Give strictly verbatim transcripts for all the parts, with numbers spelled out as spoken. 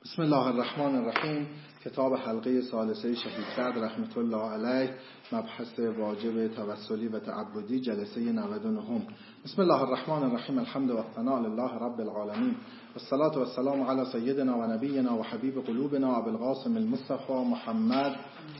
بسم الله الرحمن الرحیم. کتاب حلقه ثالثه شهید سعد رحمت الله علیه، مبحث واجب توسلی و تعبدی، جلسه نود و نه. بسم الله الرحمن الرحیم. الحمد و الثناء لله رب العالمین، والصلاة والسلام علی سیدنا و نبینا و حبیب قلوبنا ابو القاسم المصطفى محمد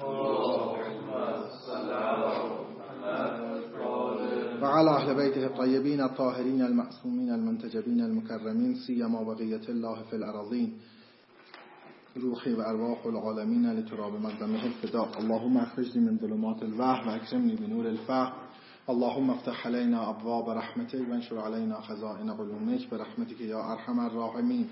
و علی اهل بیته الطیبین الطاهرین المعصومین المنتجبین المکرمین، سیما بقیة الله فی الارضین، روحی و ارواح العالمین لتراب مقدمه الفداء. اللهم اخرجنی من ظلمات الوهم و اکرمنی بنور الفهم. اللهم افتح علينا ابواب رحمتك وانشر علينا خزائن علومك برحمتك یا ارحم الراحمین.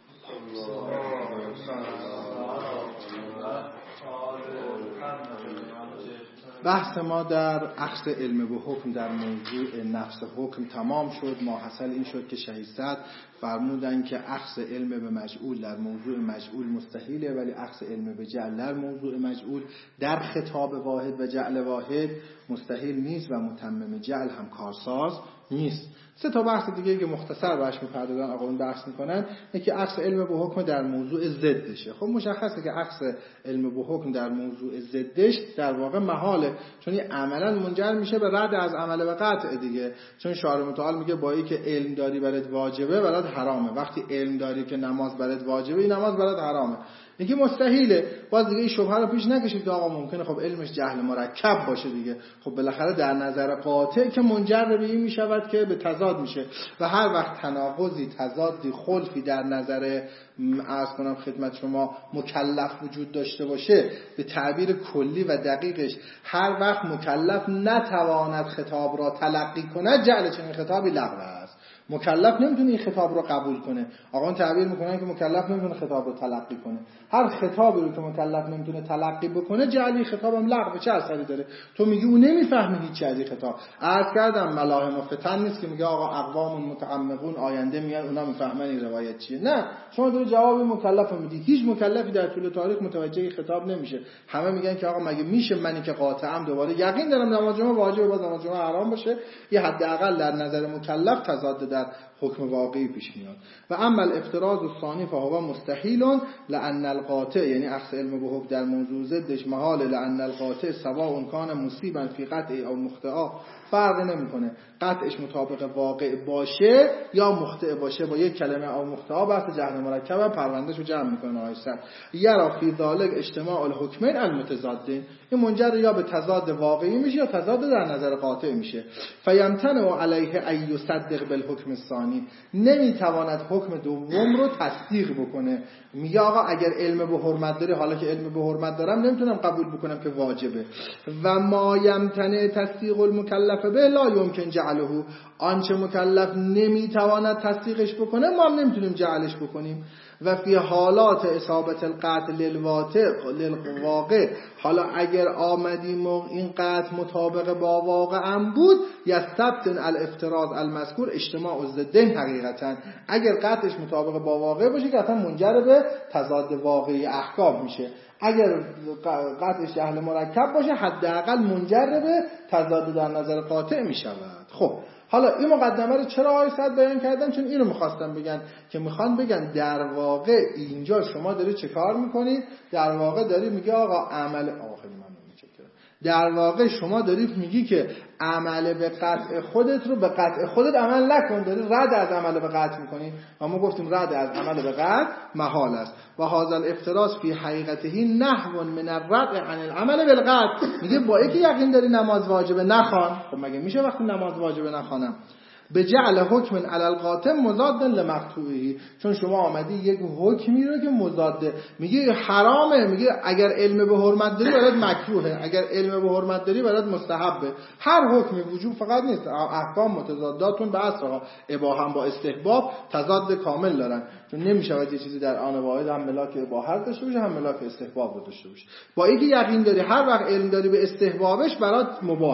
بحث ما در اخذ علم به حکم در موضوع نفس حکم تمام شد. ماحصل این شد که شهید سعد فرمودن که اخذ علم به مجعول در موضوع مجعول مستحیله، ولی اخذ علم به جعل در موضوع مجعول در خطاب واحد و جعل واحد مستحیل نیست و متمم جعل هم کارساز نیست. سه تا بحث دیگه که مختصر بهش می‌پردازن آقایون بحث می‌کنن، یکی اخذ علم به حکم در موضوع ضدشه. خب مشخصه که اخذ علم به حکم در موضوع ضدش در واقع محاله، چون این عملاً منجر میشه به رد از عمل به قطع دیگه. چون شارع متعال میگه با اینکه علم داری برات واجبه برات حرامه، وقتی علم داری که نماز برات واجبه این نماز برات حرامه. یکی مستحیله. باز دیگه این شبهه رو پیش نکشید که آقا ممکنه خب علمش جهل مرکب باشه دیگه. خب بالاخره در نظر قاطع که منجر به این میشود که به تضاد میشه و هر وقت تناقضی، تضادی، خلفی در نظر عرض کنم خدمت شما مکلف وجود داشته باشه، به تعبیر کلی و دقیقش هر وقت مکلف نتواند خطاب را تلقی کند، جعل چنین خطابی لغو است. مکلف نمیتونه این خطاب رو قبول کنه. آقا تعبیر میکنن که مکلف نمیتونه خطاب رو تلقی کنه. هر خطابی رو که مکلف نمیتونه تلقی بکنه جعلی خطابم لغو. چه اثری داره؟ تو میگی اون نمیفهمه هیچ چیزی خطاب. عرض کردم ملاهم و فتن نیست که میگه آقا اقوام متعمقون آینده میان اونا میفهمن این روایت چیه. نه، شما داره جواب مکلف میدی. هیچ مکلفی در طول تاریخ متوجه خطاب نمیشه. همه میگن که آقا مگه میشه منی که قاطعم دوباره یقین دارم نماز جمعه واجبه باز نماز جمعه حرام باشه؟ یه حداقل در نظر مکلف تضاد در حکم واقعی پیش میاد. و اما الافتراض الثانی فهو مستحیل لان القاطع، یعنی اخذ علم به حکم در موضوع ضدش محال، لان القاطع سواء کان مصیبا فی قطع او مخطئ، فرق نمیکنه قطعش مطابق واقع باشه یا مخطئ باشه. با یک کلمه او مخطئ بحث جهل مرکب پروندهشو جمع میکنه. آیسر یرا فی ذالک اجتماع الحکمین المتضادین، این منجر یا به تضاد واقعی میشه یا تضاد در نظر قاطع میشه. فیمتنع علیه ان یصدق بالحکم الثانی، نمیتواند حکم دوم رو تصدیق بکنه. میگه آقا اگر علم به حرمت داری، حالا که علم به حرمت دارم نمیتونم قبول بکنم که واجبه. و ما یمتنع تصدیق المکلف به لا یمکن جعله، آنچه مکلف نمیتواند تصدیقش بکنه ما نمیتونیم جعلش بکنیم. و فی حالات اصابت القطع للواقع للواقع، حالا اگر آمدیم این قطع مطابق با واقع بود، یستبطن الافتراض المذکور اجتماع الضدین. حقیقتا اگر قطعش مطابق با واقع باشه که اصلا منجر به تضاد واقعی احکام میشه. اگر قطعش جهل مرکب باشه حداقل منجر به تضاد در نظر قاطع میشود. خب حالا این مقدمه رو چرا آقای سعد بیان کردن؟ چون اینو میخواستم بگن که میخوان بگن در واقع اینجا شما داری چه کار میکنید؟ در واقع داری میگه آقا عمل آقا خیلی ممنون میچکرم. در واقع شما داری میگی که عمل به قطع خودت رو به قطع خودت عمل نکن، داری رد از عمل به قطع میکنی. و ما گفتیم رد از عمل به قطع محال است. و هذا الافتراض فی حقیقته نحو من الرد عن العمل بالقطع، میگه با اینکه یقین داری نماز واجبه نخوان. خب مگه میشه وقتی نماز واجبه نخوانم؟ به جعل حکم علی القاطع مضاد لمقطوعه، چون شما آمدی یک حکمی رو که مضاده، میگه حرامه، میگه اگر علم به حرمت داری برات مکروهه، اگر علم به حرمت داری برات مستحبه. هر حکمی وجوب فقط نیست، احکام متضاداتون به اصلا اباحه با استحباب تضاد کامل دارن، چون نمیشود یه چیزی در آن واحد هم ملاک اباحه داشته باشه هم ملاک استحباب رو داشته باشه. با اینکه یقین داری هر وقت علم داری به استحبابش برات مباحه،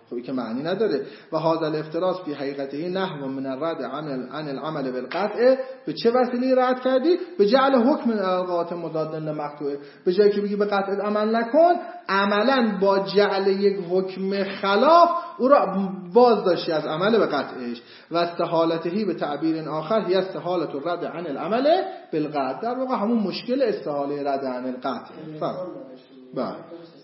خب که معنی نداره. و هذا الافتراض فی حقیقته نحو من الرد عن عن العمل بالقطع. به چه وسیله رد کردی؟ به جعل حکم القاطع مضاد لمقطوع. به جایی که بگی به قطع عمل نکن، عملا با جعل یک حکم خلاف او را باز داشتی از عمل به قطعش. و استحالته به تعبیر آخر هی استحالت الرد عن العمل بالقطع. در واقع همون مشکل استحاله رد عن القطع. فهم. بله.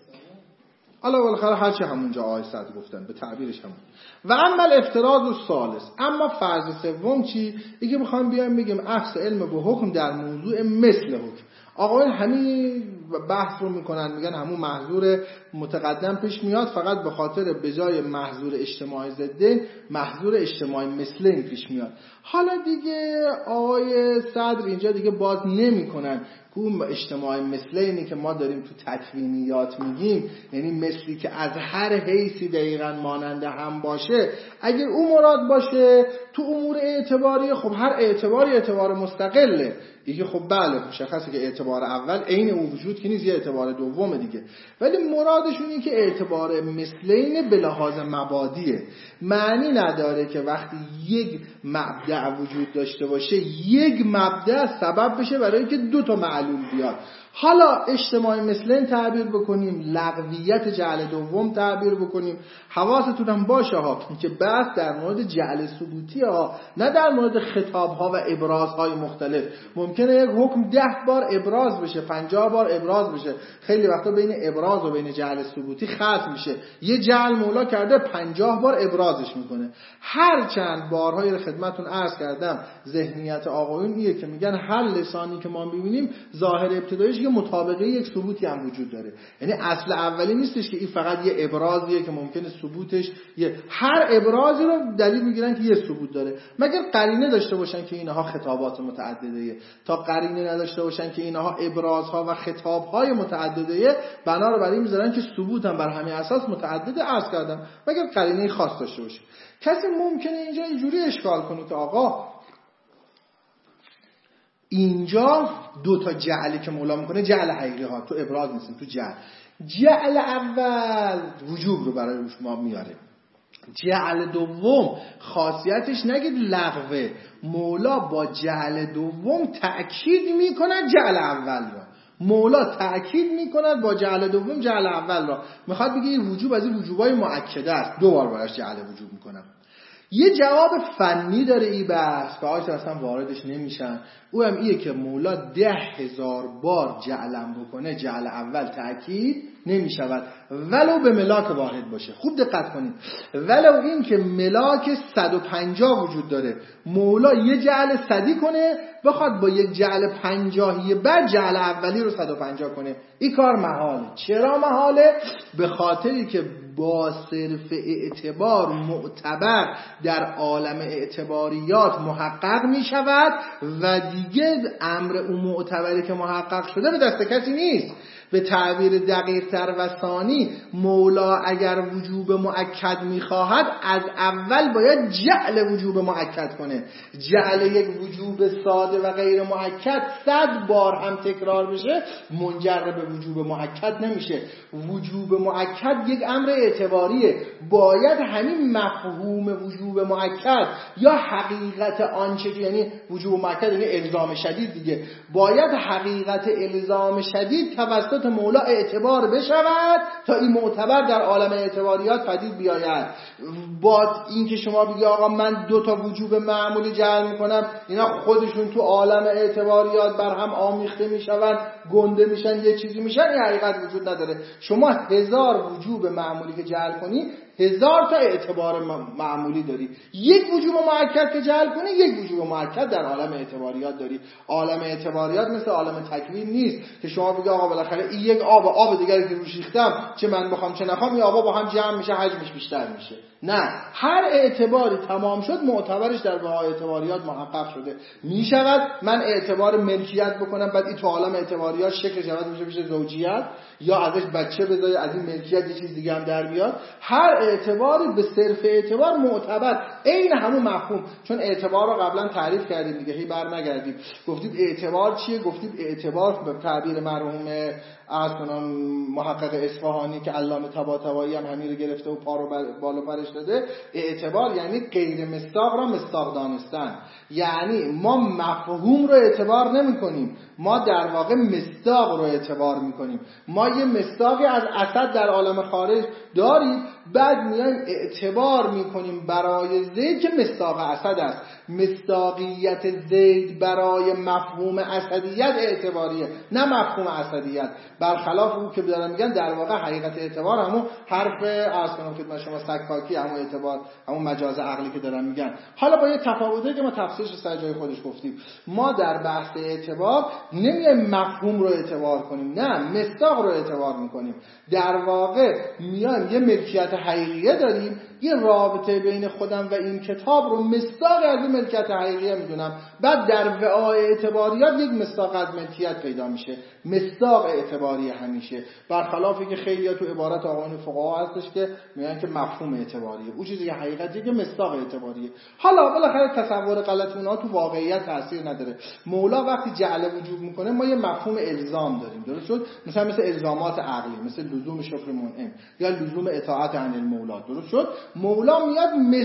حالا بالاخره هر چه همونجا آیه صد گفتن به تعبیرش همون. و اما الافتراض الثالث، اما فرض سوم چی؟ دیگه میخوام بیام بگیم اخذ علم به حکم در موضوع مثل حکم. آقایان همین بحث رو میکنن، میگن همون محظور متقدم پیش میاد، فقط به خاطر به جای محظور اجتماعی ضدین محظور اجتماعی مثلین پیش میاد. حالا دیگه آقای صدر اینجا دیگه باز نمیکنن که اون اجتماعی مثلینی که ما داریم تو تکوینیات میگیم، یعنی مثلی که از هر حیثی دقیقاً ماننده هم باشه، اگر اون مراد باشه تو امور اعتباری، خب هر اعتباری اعتبار مستقله دیگه. خب بله مشخصه که اعتبار اول عین اون وجود که نیست، یه اعتبار دوم دیگه. ولی مرادشون اینه که اعتبار مثلین به لحاظ مبادیه. معنی نداره که وقتی یک مبدأ وجود داشته باشه یک مبدأ سبب بشه برای که دو تا معلول بیاد. حالا اجتماعی مثلین تعبیر بکنیم، لغویت جعل دوم تعبیر بکنیم. حواستون هم باشه ها که بحث در مورد جعل ثبوتی ها، نه در مورد خطاب ها و ابراز های مختلف. ممکنه یک حکم ده بار ابراز بشه، پنجاه بار ابراز بشه. خیلی وقتا بین ابراز و بین جعل ثبوتی خلط میشه. یه جعل مولا کرده پنجاه بار ابرازش میکنه. هر چند بارهای خدمتون عرض کردم ذهنیت آقایون ایه که میگن هر لسانی که ما میبینیم ظاهر ابتدایش یه مطابقه یک ثبوتی هم وجود داره. یعنی اصل اولی نیستش که این فقط یه ابرازیه که ممکنه ثبوتش یه هر ابرازی رو دلیل میگیرن که یه ثبوت داره، مگر قرینه داشته باشن که اینها خطابات متعدده. تا قرینه نداشته باشن که اینها ابرازها و خطابهای متعدده، بنا رو برای میذارن که ثبوت هم بر همین اساس متعدده. عرض کردم مگر قرینه خاص داشته باشه. کسی ممکنه اینجا اینجوری اشکال کنه که آقا اینجا دو تا جعلی که مولا میکنه جعل حقیقی ها، تو ابراز نیستیم، تو جعل. جعل اول وجوب رو برای شما میاره، جعل دوم خاصیتش نگید لغوه، مولا با جعل دوم تأکید میکنه جعل اول را. مولا تأکید میکند با جعل دوم جعل اول را. میخواد بگه این وجوب از این وجوبای مؤکده است، دو بار براش جعل وجوب میکنم. یه جواب فنی داره این بحث که آیت اصلا واردش نمیشن. او هم ایه که مولا ده هزار بار جعلم بکنه جعل اول تأکید نمیشود ولو به ملاک واحد باشه. خوب دقت کنید، ولو این که ملاک صد و پنجاه وجود داره، مولا یه جعل صدی کنه بخواد با یک جعل پنجاهی بعد جعل اولی رو صد و پنجاه کنه، این کار محاله. چرا محاله؟ به خاطری که با صرف اعتبار معتبر در عالم اعتباریات محقق می شود و دیگه امر اون معتبری که محقق شده به دست کسی نیست. به تعبیر دقیق تر و ثانی، مولا اگر وجوب مؤکد میخواهد از اول باید جعل وجوب مؤکد کنه. جعل یک وجوب ساده و غیر مؤکد صد بار هم تکرار بشه منجر به وجوب مؤکد نمیشه. وجوب مؤکد یک امر اعتباریه، باید همین مفهوم وجوب مؤکد یا حقیقت آنچه، یعنی وجوب مؤکد یعنی الزام شدید دیگه، باید حقیقت الزام شدید توسط مولا اعتبار بشود تا این معتبر در عالم اعتباریات پدید بیاید. با این که شما بگی آقا من دو تا وجوب معمولی جعل میکنم، اینا خودشون تو عالم اعتباریات بر هم آمیخته میشون، گنده میشن، یه چیزی میشن، این حقیقت وجود نداره. شما هزار وجوب معمولی که جعل کنی هزار تا اعتبار معمولی داری. یک وجوب مؤکد که جعل کنی یک وجوب مؤکد در عالم اعتباریات داری. عالم اعتباریات مثل عالم تکوین نیست که شما بگی آقا بالاخره این یک آب آب دیگری که روش ریختم چه من بخوام چه نخوام این آبا با هم جمع میشه حجمش بیشتر میشه. نه، هر اعتباری تمام شد معتبرش در بهای اعتباریات محقق شده میشود. من اعتبار ملکیت بکنم بعد این تو عالم اعتباریات شکل شود میشه میشه زوجیت، یا ازش بچه بذاری از این ملکیت یه چیز دیگه هم در بیاد. هر اعتباری به صرف اعتبار معتبر، این همون مفهوم. چون اعتبار رو قبلا تعریف کردیم دیگه، هی بر نگردیم. گفتیم اعتبار چیه؟ گفتیم اعتبار به تعبیر مرحوم از کنم محقق اصفهانی که علامه طباطبایی هم همین رو گرفته و پا رو بالا برش داده، اعتبار یعنی غیر مصداق را مصداق دانستن. یعنی ما مفهوم رو اعتبار نمی کنیم، ما در واقع مصداق رو اعتبار می کنیم. ما یه مصداقی از اسد در عالم خارج داریم، بعد میایم اعتبار می کنیم برای زید که مصداق اسد است. مصداقیت زید برای مفهوم اسدیت اعتباریه، نه مفهوم اسدیت. برخلاف اون که دارن میگن در واقع حقیقت اعتبار همون حرف عرض کنم خدمت شما سکاکی، همون اعتبار همون مجاز عقلی که دارن میگن. حالا با یه تفاوتی که ما تفسیرش سر جای خودش گفتیم، ما در بحث اعتبار نمیایم مفهوم رو اعتبار کنیم، نه مصداق رو اعتبار میکنیم. در واقع میایم یه ملکیت حقیقیه داریم، یه رابطه بین خودم و این کتاب رو مصداق از این ملکیت حقیقیه میدونم، بعد در وعای اعتباریات یک مصداق از ملکیت پیدا میشه، مصداق اعتباری همیشه. برخلافی که خیلی تو عبارت آقایون فقها هستش که میگن که مفهوم اعتباریه، اون چیزی که حقیقتیه که مصداق اعتباریه. حالا بالاخره تصور غلط اونها تو واقعیت تاثیر نداره. مولا وقتی جعل وجوب میکنه ما یه مفهوم الزام داریم، درست شد؟ مثلا مثل الزامات عقلی، مثل لزوم شکر منعم یا لزوم اطاعت عن المولا، درست شد؟ مولا میاد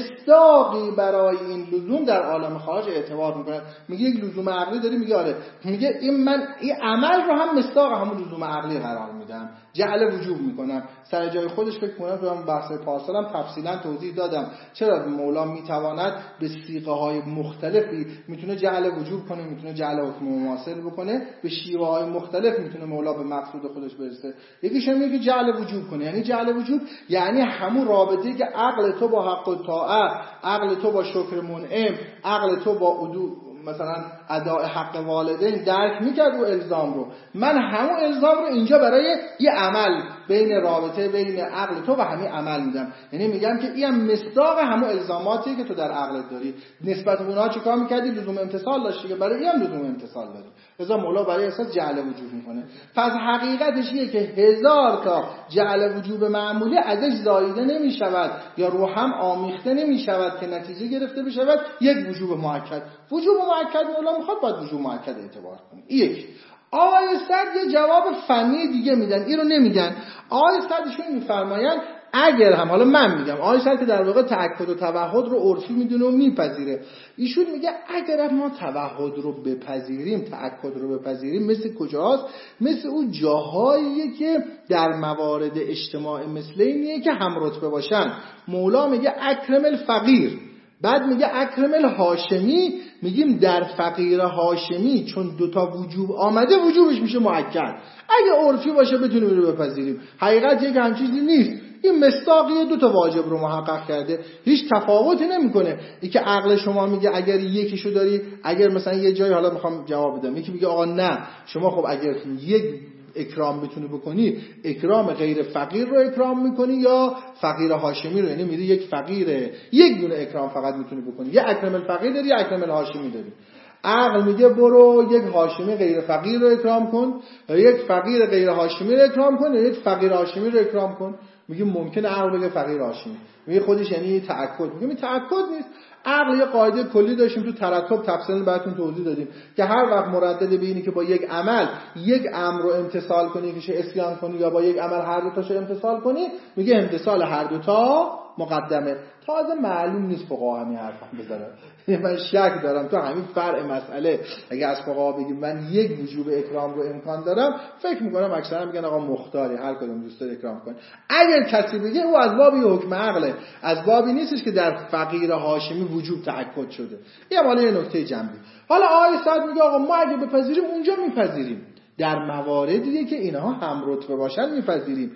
مصداقی برای این لزوم در عالم خارج اعتبار میکنه. میگه یک لزوم عقلی داری، میگه آره، میگه این من این عمل رو هم مصداق همون لزوم عقلی قرار میدم، جعل وجوب میکنم. سر جای خودش فکر کنم تو هم بحث پارسالم تفصیلا توضیح دادم چرا مولا میتواند به صیغه های مختلفی میتونه جعل وجوب کنه، میتونه جعل حکم مماثل بکنه، به شیوه های مختلف میتونه مولا به مقصود خودش برسه. یکیش میگه که جعل وجوب کنه، یعنی جعل وجوب یعنی همون رابطه‌ای که عقل تو با حق و طاعت، عقل تو با شکر منعم، عقل تو با عدو مثلا اداء حق والدین درک میکرد و الزام رو، من همون الزام رو اینجا برای یه عمل بین رابطه بین عقل تو و همین عمل میدم. یعنی میگم که این مصداق همون الزاماتی که تو در عقلت داری، نسبت به اونها چیکار میکردی؟ لزوم امتثال داشتی، که برای این هم لزوم امتثال داری. لذا مولا برای اساس جعل وجوب میکنه. پس حقیقتش اینه که هزار تا جعل وجوب معمولی ازش زایده نمیشود یا رو هم آمیخته نمیشود که نتیجه گرفته بشود یک وجوب مؤکد. وجوب مؤکد مولا میخواد باید وجوب مؤکد اعتبار کنه. یک آقای سعد یه جواب فنی دیگه میدن، این رو نمیدن. آقای سعدشون میفرمایند اگر هم، حالا من میگم آقای سعد که در واقع تأکد و توحد رو عرفی میدونه و میپذیره، ایشون میگه اگر ما توحد رو بپذیریم، تأکد رو بپذیریم، مثل کجاست؟ مثل اون جاهاییه که در موارد اجتماع مثل اینیه که هم رتبه باشن. مولا میگه اکرم الفقیر، بعد میگه اکرم الهاشمی. میگیم در فقیر هاشمی چون دوتا وجوب آمده وجوبش میشه مؤکد. اگه عرفی باشه بتونیم رو بپذیریم. حقیقت یک هم چیزی نیست، این مصداقی دو تا واجب رو محقق کرده، هیچ تفاوتی نمیکنه. این که عقل شما میگه اگر یکیشو داری، اگر مثلا یه جایی، حالا میخوام جواب بدم، یکی میگه آقا نه شما خب اگر یک اکرام بتونی بکنی، اکرام غیر فقیر رو اکرام میکنی یا فقیر هاشمی رو، یعنی میری یک فقیره یک دونه اکرام فقط میتونی بکنی، یا اکرم الفقیر داری یا اکرم الهاشمی داری. عقل میگه برو یک هاشمی غیر فقیر رو اکرام کن، یا یک فقیر غیر هاشمی رو اکرام کن، یا یک فقیر هاشمی رو اکرام کن. میگه ممکنه عقل بگه فقیر هاشمی، میگه خودش یعنی تأکد، میگه این تأکد نیست. عقل یه قاعده کلی داشتیم تو ترتب تفصیلا براتون توضیح دادیم که هر وقت مردد به اینی که با یک عمل یک امر رو امتثال کنی که اسیان کنی یا با یک عمل هر دو تاشو امتثال کنی، میگه امتثال هر دو تا مقدمه. تازه معلوم نیست فقها همین حرفا بزنن. من شک دارم تو همین فرع مسئله اگه از فقها بگیم من یک وجوب اکرام رو امکان دارم، فکر میکنم اکثرا میگن آقا مختاری، هر کدوم دوست داره اکرام کن. اگر کسی بگه او از باب حکم عقله، از بابی نیستش که در فقیر هاشمی وجوب تأکد شده. این حالا یه نکته جنبی. حالا آقای سعد میگه آقا ما اگه بپذیریم اونجا میپذیریم، در مواردی که اینها هم رتبه باشن میپذیریم،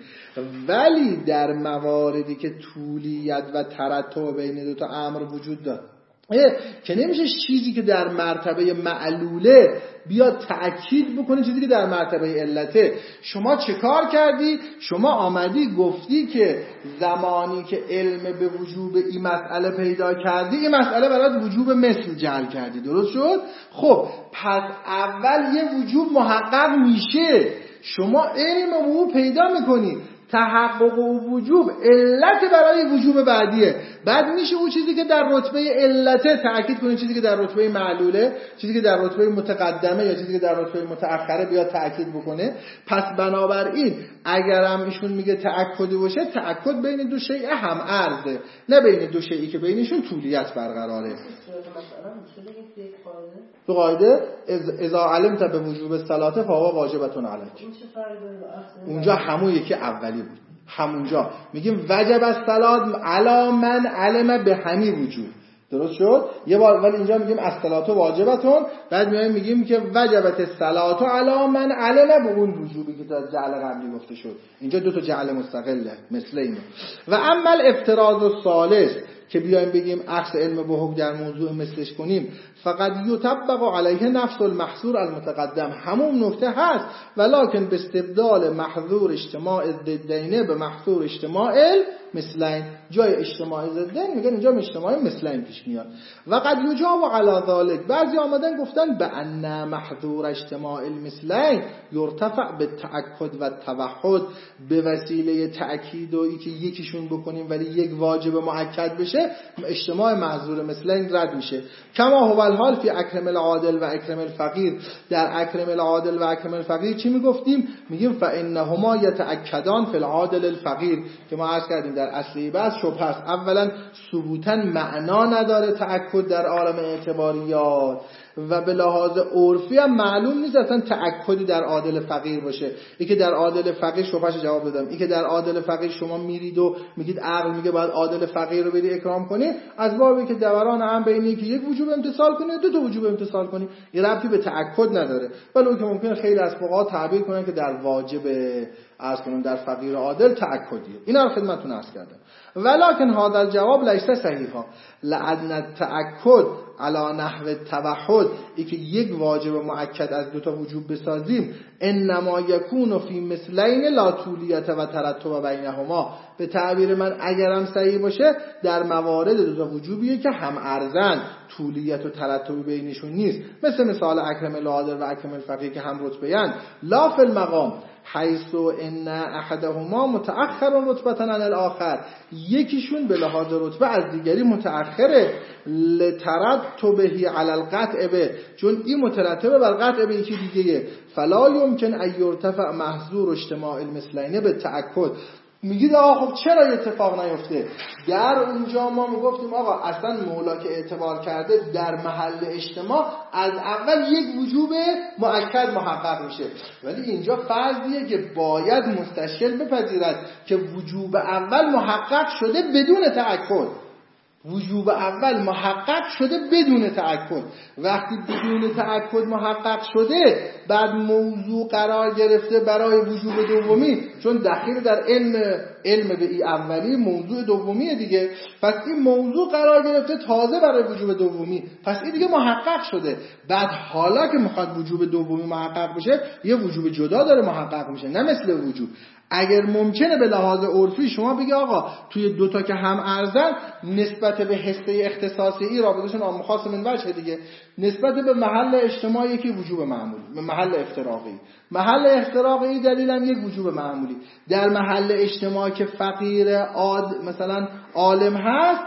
ولی در مواردی که طولیت و ترتب بین دو تا امر وجود داره که نمیشه چیزی که در مرتبه معلوله بیاد تأکید بکنه چیزی که در مرتبه علته. شما چه کار کردی؟ شما آمدی گفتی که زمانی که علم به وجوب این مسئله پیدا کردی، این مسئله برات وجوب مثل جعل کردی، درست شد؟ خب پس اول یه وجوب محقق میشه، شما علم او پیدا میکنی، تحقق و وجوب علت برای وجوب بعدیه. بعد میشه اون چیزی که در رتبه علته تأکید کنه، چیزی که در رتبه معلوله، چیزی که در رتبه متقدمه یا چیزی که در رتبه متأخره بیاد تأکید بکنه. پس بنابراین اگر هم ایشون میگه تأکدی باشه، تأکد بین دو شیء هم عرضه، نه بین دو شیئی که بینشون طولیت برقراره. تو قاعده اذا علمت به وجوب الصلاه فهو واجبتون علیک. اونجا همون یکی اولی بود. همونجا میگیم وجب الصلاه علی من علم به همی وجوب. درست شد؟ یه بار ولی اینجا میگیم الصلاه واجبتون، بعد میایم میگیم که وجبت الصلاه علی من علم به اون وجوبی که در جعل قبلی گفته شد. اینجا دو تا جعل مستقله مثل اینه. و اما الافتراض الثالث که بیایم بگیم عکس علم به حکم در موضوع مثلش کنیم، فقط یطبق علیه نفس المحظور المتقدم، همون نکته هست، ولکن به استبدال محظور اجتماع الضدین به محظور اجتماع مثلین. جای اجتماع ضدین میگن اینجا اجتماع مثلین پیش میاد. و قد یجاب علی ذلک، بعضی آمدن گفتن به ان محظور اجتماع المثلین یرتفع به تأکد و توحد، به وسیله تأکید و اینکه یکیشون بکنیم ولی یک واجب مؤکد بشه، اجتماع محظور مثلین رد میشه. کما هو الحال فی اکرم العادل و اکرم الفقیر. در اکرم العادل و اکرم الفقیر چی میگفتیم؟ میگیم فانهما یتأکدان فی العادل الفقیر، که ما عرض کردیم در اصلی بحث شبهه است. اولا ثبوتا معنا نداره تأکد در عالم اعتباریات، و به لحاظ عرفی هم معلوم نیست اصلا تأکدی در عادل فقیر باشه. این که در عادل فقیر شبهش جواب دادم، این که در عادل فقیر شما میرید و میگید عقل میگه باید عادل فقیر رو بری اکرام کنی، از بابی که دوران هم بینی که یک وجوب امتصال کنی دو تا وجوب امتصال کنی، این ربطی به تأکد نداره. ولی اون که ممکنه خیلی از فقها تعبیر کنن که در واجب عرض کنم در فقیر عادل تأکدیه. اینا رو خدمتتون عرض کردم. ولکن هذا الجواب لیس صحیحا، لأن التأکد علی نحو توحد، ای که یک واجب مؤکد از دو تا وجوب بسازیم، انما یکون فی مثلین لا طولیت و ترتب بینهما، به تعبیر من اگرم صحیح باشه در موارد دو تا وجوبیه که هم ارزن، طولیت و ترتب بینشون نیست، مثل مثال اکرم العادل و اکرم الفقیر که هم رتبه‌اند، لا فی المقام حیث ان احدهما متأخر رتبة عن الاخر، یکیشون به لحاظ رتبه از دیگری متأخره، لترتبه علی القطع به، چون این مترتبه بر قطع به یکی دیگه، فلا یمکن ان یرتفع محظور اجتماع المثلین به تأکد. میگید آقا خب چرا اتفاق نیفته؟ در اونجا ما میگفتیم آقا اصلا مولا که اعتبار کرده در محل اجتماع از اول یک وجوب مؤکد محقق میشه، ولی اینجا فرضیه که باید مستشکل بپذیرد که وجوب اول محقق شده بدون تأکد. وجوب اول محقق شده بدون تأکد. وقتی بدون تأکد محقق شده بعد موضوع قرار گرفته برای وجوب دومی، چون دخیل در علم علم به ای اولی موضوع دومیه دیگه، پس این موضوع قرار گرفته تازه برای وجوب دومی، پس این دیگه محقق شده. بعد حالا که میخواد وجوب دومی محقق بشه یه وجوب جدا داره محقق میشه، نه مثل وجوب. اگر ممکنه به لحاظ عرفی شما بگی آقا توی دوتا که هم ارزن نسبت به حصه اختصاصی ای رابطهشون عام خاص من وجه دیگه، نسبت به محل اجتماعی که وجوب معمولی، به محل افتراقی، محل افتراقی دلیلم یک وجوب معمولی، در محل اجتماعی که فقیر عاد مثلا عالم هست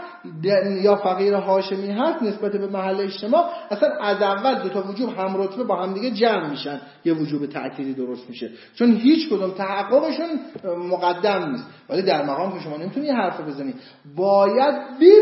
یا فقیر هاشمی هست نسبت به محل اجتماع اصلا از اول دو تا وجوب هم رتبه با هم دیگه جمع میشن، یه وجوب تعطیلی درست میشه، چون هیچ کدوم تحققشون مقدم نیست. ولی در مقام که شما نمیتونی حرف بزنی، باید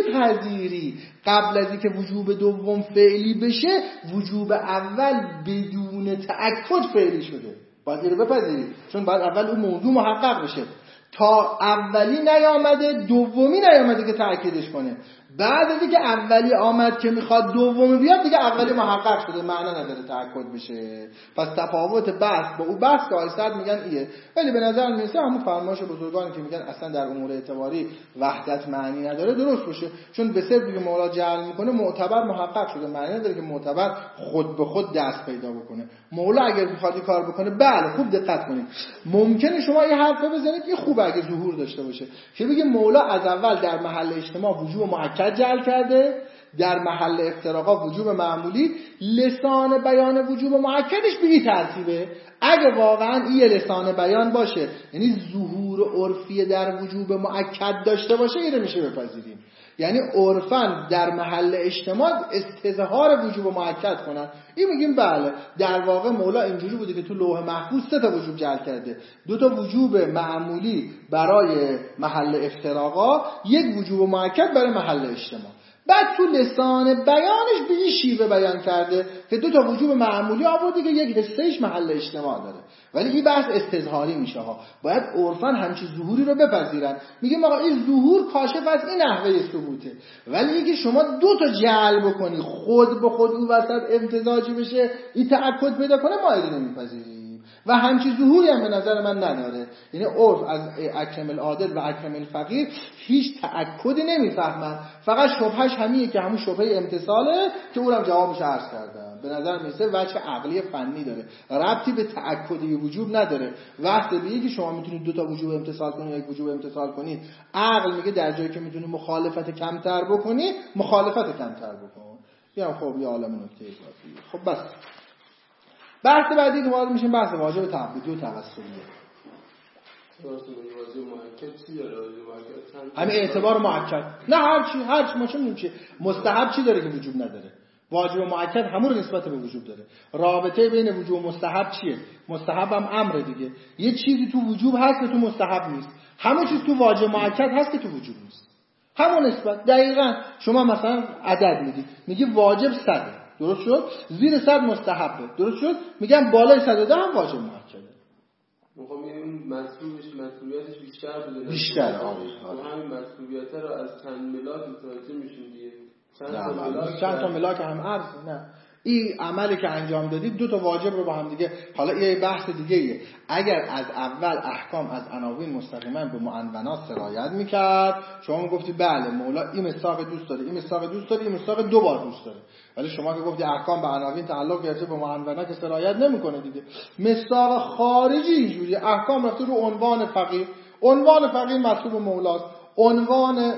بپذیری قبل از اینکه وجوب دوم فعلی بشه وجوب اول بدون تأکد فعلی شده، باید اینو بپذیری، چون باید اول اون موضوع محقق بشه. تا اولی نیامده دومی نیامده که تأکیدش کنه، بعد از اینکه اولی آمد که میخواد دومی بیاد دیگه اولی محقق شده، معنا نداره تأکد بشه. پس تفاوت بحث با اون بحث که آیستاد میگن ایه، ولی به نظر میرسه همون فرمایش بزرگانی که میگن اصلا در امور اعتباری وحدت معنی نداره درست باشه، چون به صرف دیگه مولا جعل میکنه معتبر محقق شده، معنی نداره که معتبر خود به خود دست پیدا بکنه. مولا اگر میخواد کار بکنه بله خوب دقت کنید، ممکنه شما این حرف بزنید این خوبه اگه ظهور داشته باشه که بگه مولا از اول در محل اجتماع وجوب محقق جعل کرده، در محل افتراقا وجوب معمولی، لسان بیان وجوب مؤکدش به این ترتیبه. اگه واقعا این لسان بیان باشه، یعنی ظهور عرفی در وجوب مؤکد داشته باشه، اینو میشه بپذیریم. یعنی عرفاً در محل اجتماع استظهار وجوب مؤکد کنن، این میگیم بله در واقع مولا اینجوری بوده که تو لوح محفوظ سه تا وجوب جعل کرده، دو تا وجوب معمولی برای محل افتراقا، یک وجوب مؤکد برای محل اجتماع. بعد تو لسان بیانش به این شیوه بیان کرده که دو تا وجوب معمولی آورده که یک حصهش محل اجتماع داره، ولی این بحث استظهاری میشه ها، باید عرفاً همچین ظهوری رو بپذیرن. میگیم آقا این ظهور کاشف از این نحوه ثبوته، ولی اینکه شما دو تا جعل بکنی خود به خود اون وسط امتزاجی بشه این تأکد پیدا کنه، ما اینو نمیپذیریم و همچین ظهوری هم به نظر من نداره. یعنی عرف از اکرم العادل و اکرم الفقیر هیچ تأکدی نمیفهمن، فقط شبهش همینه که همون شبهه امتصاله که اونم جوابش عرض کردم. به نظر میسه وجه عقلی فنی داره، ربطی به تأکدی وجوب نداره. وقتی میگه که شما میتونید دو تا وجوب امتصال کنید، یک وجوب امتصال کنید، عقل میگه در جایی که میتونید مخالفت کمتر بکنی، مخالفت کمتر بکن. میگم خب یه عالم نکته اضافی. خب بس بحث بعدی که وارد میشیم بحث واجب تعبدی و توسلیه. واجب مؤکد چی داره؟ واجب مؤکد همین اعتبار مؤکد، نه هر چی هر چی ما چه می‌دونیم چی مستحب چی داره که وجوب نداره. واجب مؤکد همون رو نسبت به وجوب داره. رابطه بین وجوب و مستحب چیه؟ مستحب هم امر دیگه. یه چیزی تو وجوب هست که تو مستحب نیست، همون چیز تو واجب مؤکد هست که تو وجوب نیست. همون نسبت. دقیقاً شما مثلا عدد میدی، میگی واجب صد، درست شد؟ زیر صد مستحبه، درست شد؟ میگم بالای صد و ده هم واجب مؤکده. میخوام این مسئولیتش مسئولیتش بیشتر بوده، بیشتر آره. همین مسئولیت رو از چند ملاک متوجه میشیم دیگه. چند تا ملاک چند تا ملاک هم عرض نه. این عملی که انجام دادید دو تا واجب رو با هم دیگه. حالا یه بحث دیگه ایه. اگر از اول احکام از عناوین مستقیما به معنونات سرایت میکرد، شما گفتید بله مولا این مساق دوست داره، این مساق دوست داره، این مساق دو بار دوست داره، ولی شما که گفتی احکام به عناوین تعلق گرفته به معنونات که سرایت نمیکنه دیگه. مساق خارجی اینجوری، احکام رفته رو عنوان فقیر، عنوان فقیر مطلوب مولاست، عنوان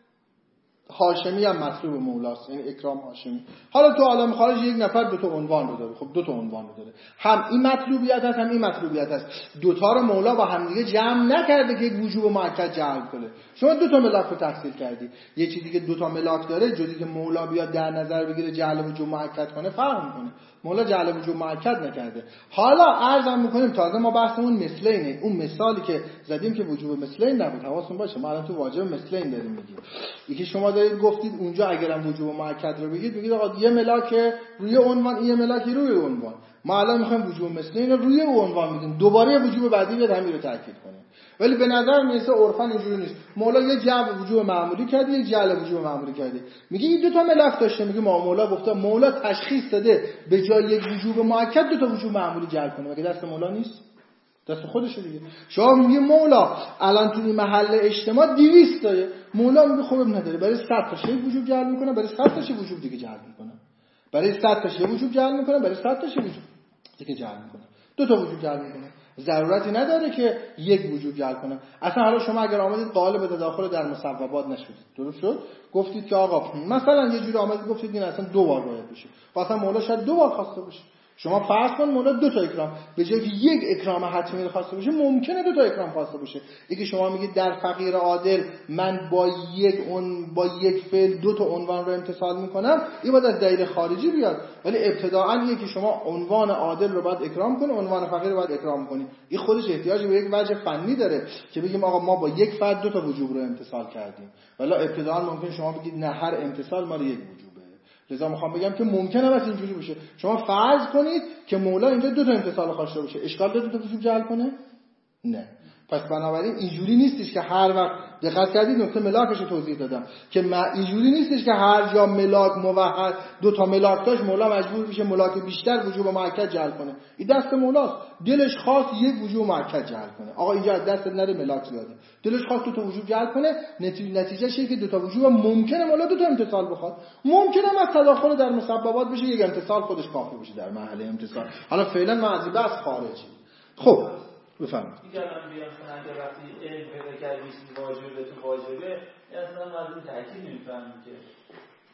هاشمی هم مطلوب مولاست، یعنی اکرام هاشمی. حالا تو عالم خارج یک نفر دو تا عنوان رو داره، خب دو تا عنوان رو داره، هم این مطلوبیت هست هم این مطلوبیت هست، دو تا رو مولا با هم دیگه جمع نکرده که یک وجوب مؤکد جعل کنه. شما دو تا ملاک رو تحصیل کردی، یه چیزی که دو تا ملاک داره جزئی که مولا بیاد در نظر بگیره جعل وجوب مؤکد کنه فرق میکنه. مولا جعل وجوب مؤکد نکرده. حالا عرضم میکنیم تازه ما بحثمون مثلینه، اون مثالی که زدیم که وجوب مثلین نبود، حواستون باشه ما الان تو واجب مثلین داریم میگیم. یکی شما دارید گفتید اونجا اگرم وجوب مؤکد رو بگید بگید آقا یه ملاک روی عنوان، یه ملاک روی عنوان، ما الان میخوایم وجوب مثلین رو روی عنوان میگیم، دوباره وجوب بعدی بیاد همین رو تاکید کنه. ولی به نظر میرسه عرفاً اینجوری نیست. مولا یه جعل وجوب معمولی کرده، یه جعل وجوب معمولی کرده. میگه این دو تا ملاک داشته، میگه ما مولا گفته مولا تشخیص داده به جای یک وجوب مؤکد دو تا وجوب معمولی جعل کنه. مگه دست مولا نیست؟ دست خودشه دیگه. شما میگه مولا الان تو این محل اجتماع دویست داره، مولا میگه خب نداره، برای صد تا شی وجوب جعل میکنه، برای صد تا شی وجوب دیگه جعل میکنه، برای صد تا شی وجوب جعل میکنه، برای صد تا شی وجوب دیگه جعل میکنه، دو تا وجوب جعل میکنه. ضرورتی نداره که یک وجوب جعل کنه. اصلا حالا شما اگر آمدید قالب تداخل در مصوبات نشدید، درست شد؟ گفتید که آقا مثلا یه جوری آمدید گفتید این اصلا دو بار باید بشه، مثلا مولا شاید دو بار خواسته باشه. شما فرض کن مولا دو تا اکرام، به جای که یک اکرام حتمی خواسته باشه ممکنه دو تا اکرام خواسته باشه. اینکه شما میگید در فقیر عادل من با یک اون با یک فعل دو تا عنوان رو امتصال میکنم، این باید از دلیل خارجی بیاد. ولی ابتداءً اینه که شما عنوان عادل رو باید اکرام کنی، عنوان فقیر رو باید اکرام کنی. این خودش احتیاج به یک وجه فنی داره که بگیم آقا ما با یک فرد دو تا وجوب رو امتصال کردیم. ولی ابتداءً ممکن شما بگید نه هر امتصال ما رو یک وجوب. لذا میخوام بگم که ممکنه واسه اینجوری بشه. شما فرض کنید که مولا اینجا دو تا امتصال خواسته باشه، اشکال داره دو تا وجوب جعل کنه؟ نه. پس بنابراین اینجوری نیستش که هر وقت دقت کردید نکته ملاکش رو توضیح دادم که ما اینجوری نیستش که هر جا ملاک موحد دو تا ملاک داشت مولا مجبور بشه ملاک بیشتر وجوب مؤکد جعل کنه. این دست مولاست، دلش خواست یک وجوب مؤکد جعل کنه. آقا اینجا از دست نره ملاک زیاده، دلش خواست دو تا وجوب جعل کنه، نتیجهش اینه که دو تا وجوب ممکنه مولا دو تا امتصال بخواد، ممکنه از تداخل در مسببات بشه یک امتصال خودش کافی بشه در محل امتصال. حالا فعلا ما از این بحث خارجی. خب بفرمایید. دیگه الان بیان کنن که وقتی علم پیدا کردی واجبه تو واجبه اصلا از این تاکید نمی‌فهمیم که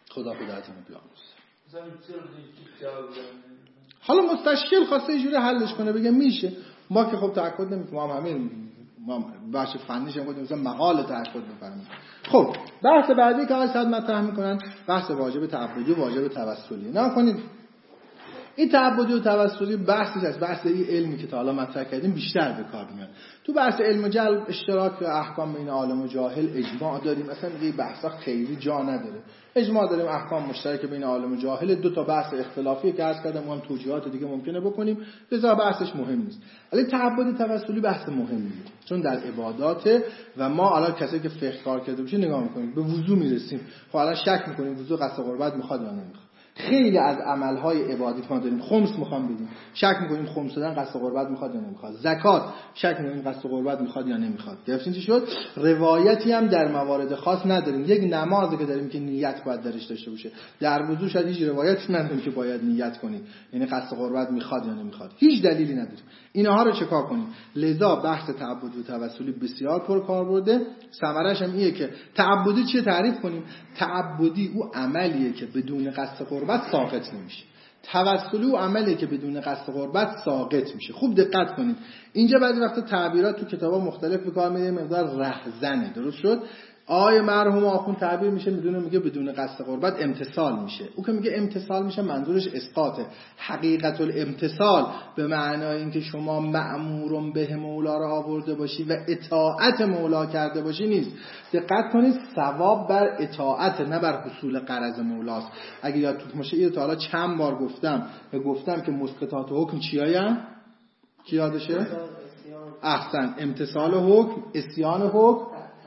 خدا قدرتمون بیاموزه. مثلا چرا دیگه جواب بدن؟ حالا مستشکل خواسته یه جوری حلش کنه بگه میشه، ما که خب تأکید نمی‌کنیم، ما هم همین ما بخش فنیش هم گفتیم مثلا مقاله تأکید بفرمایید. خب بحث بعدی که آقای صد مطرح می‌کنن بحث واجب تعبدی و واجب توسلی. نه کنید این تعبدی و توسلی بحثی است، بحث این علمی که تا حالا مطرح کردیم بیشتر به کار میاد. تو بحث علم جلب اشتراک و احکام بین عالم و جاهل اجماع داریم، مثلا میگه بحثا خیلی جا نداره. اجماع داریم احکام مشترک بین عالم و جاهل، دو تا بحث اختلافی که عرض کردم، هم توجیهات دیگه ممکنه بکنیم، لذا بحثش مهم نیست. ولی تعبدی توسلی بحث مهمیه، چون در عبادات و ما الان کسایی که فقه کار کرده باشه نگاه می‌کنیم به وضو میرسیم، خب الان شک می‌کنیم وضو قصد قربت میخواد یا نمیخواد. خیلی از عملهای عبادی ما داریم، خمس میخوام بدیم، شک میکنیم خمس دادن قصد قربت میخواد یا نمیخواد. زکات شک میکنیم قصد قربت میخواد یا نمیخواد. گرفتین چی شد؟ روایتی هم در موارد خاص نداریم. یک نمازی که داریم که نیت باید درش داشته باشه، در وضو شاید هیچ روایتی نداریم که باید نیت کنی، یعنی قصد قربت میخواد یا نمیخواد، هیچ دلیلی نداریم. اینها رو چکار کنیم؟ لذا بحث تعبد و توسلی بسیار پرکاربرده. ثمرش هم اینه که تعبدی چه تعریف کنیم؟ تعبدی او عملیه که بدون قصد قربت ساقط نمیشه. توسلی او عملیه که بدون قصد قربت ساقط میشه. خوب دقت کنید. اینجا بعضی وقتا تعبیرات تو کتابا مختلف به کار میاد، مقدار رهزنه. درست شد؟ آیه مرحوم آخوند تعبیر میشه میدونه میگه بدون قصد قربت امتثال میشه. او که میگه امتثال میشه منظورش اسقاطه. حقیقت الامتثال به معنای اینکه شما مأمورون به مولا را آورده باشی و اطاعت مولا کرده باشی نیست. دقت کنید، ثواب بر اطاعت نه بر حصول غرض مولاست. اگه یادتون باشه اینو تا حالا چند بار گفتم و گفتم که مسقطات حکم چیاین؟ کی یادشه؟ احسن، امتثال حکم، عصیان حکم،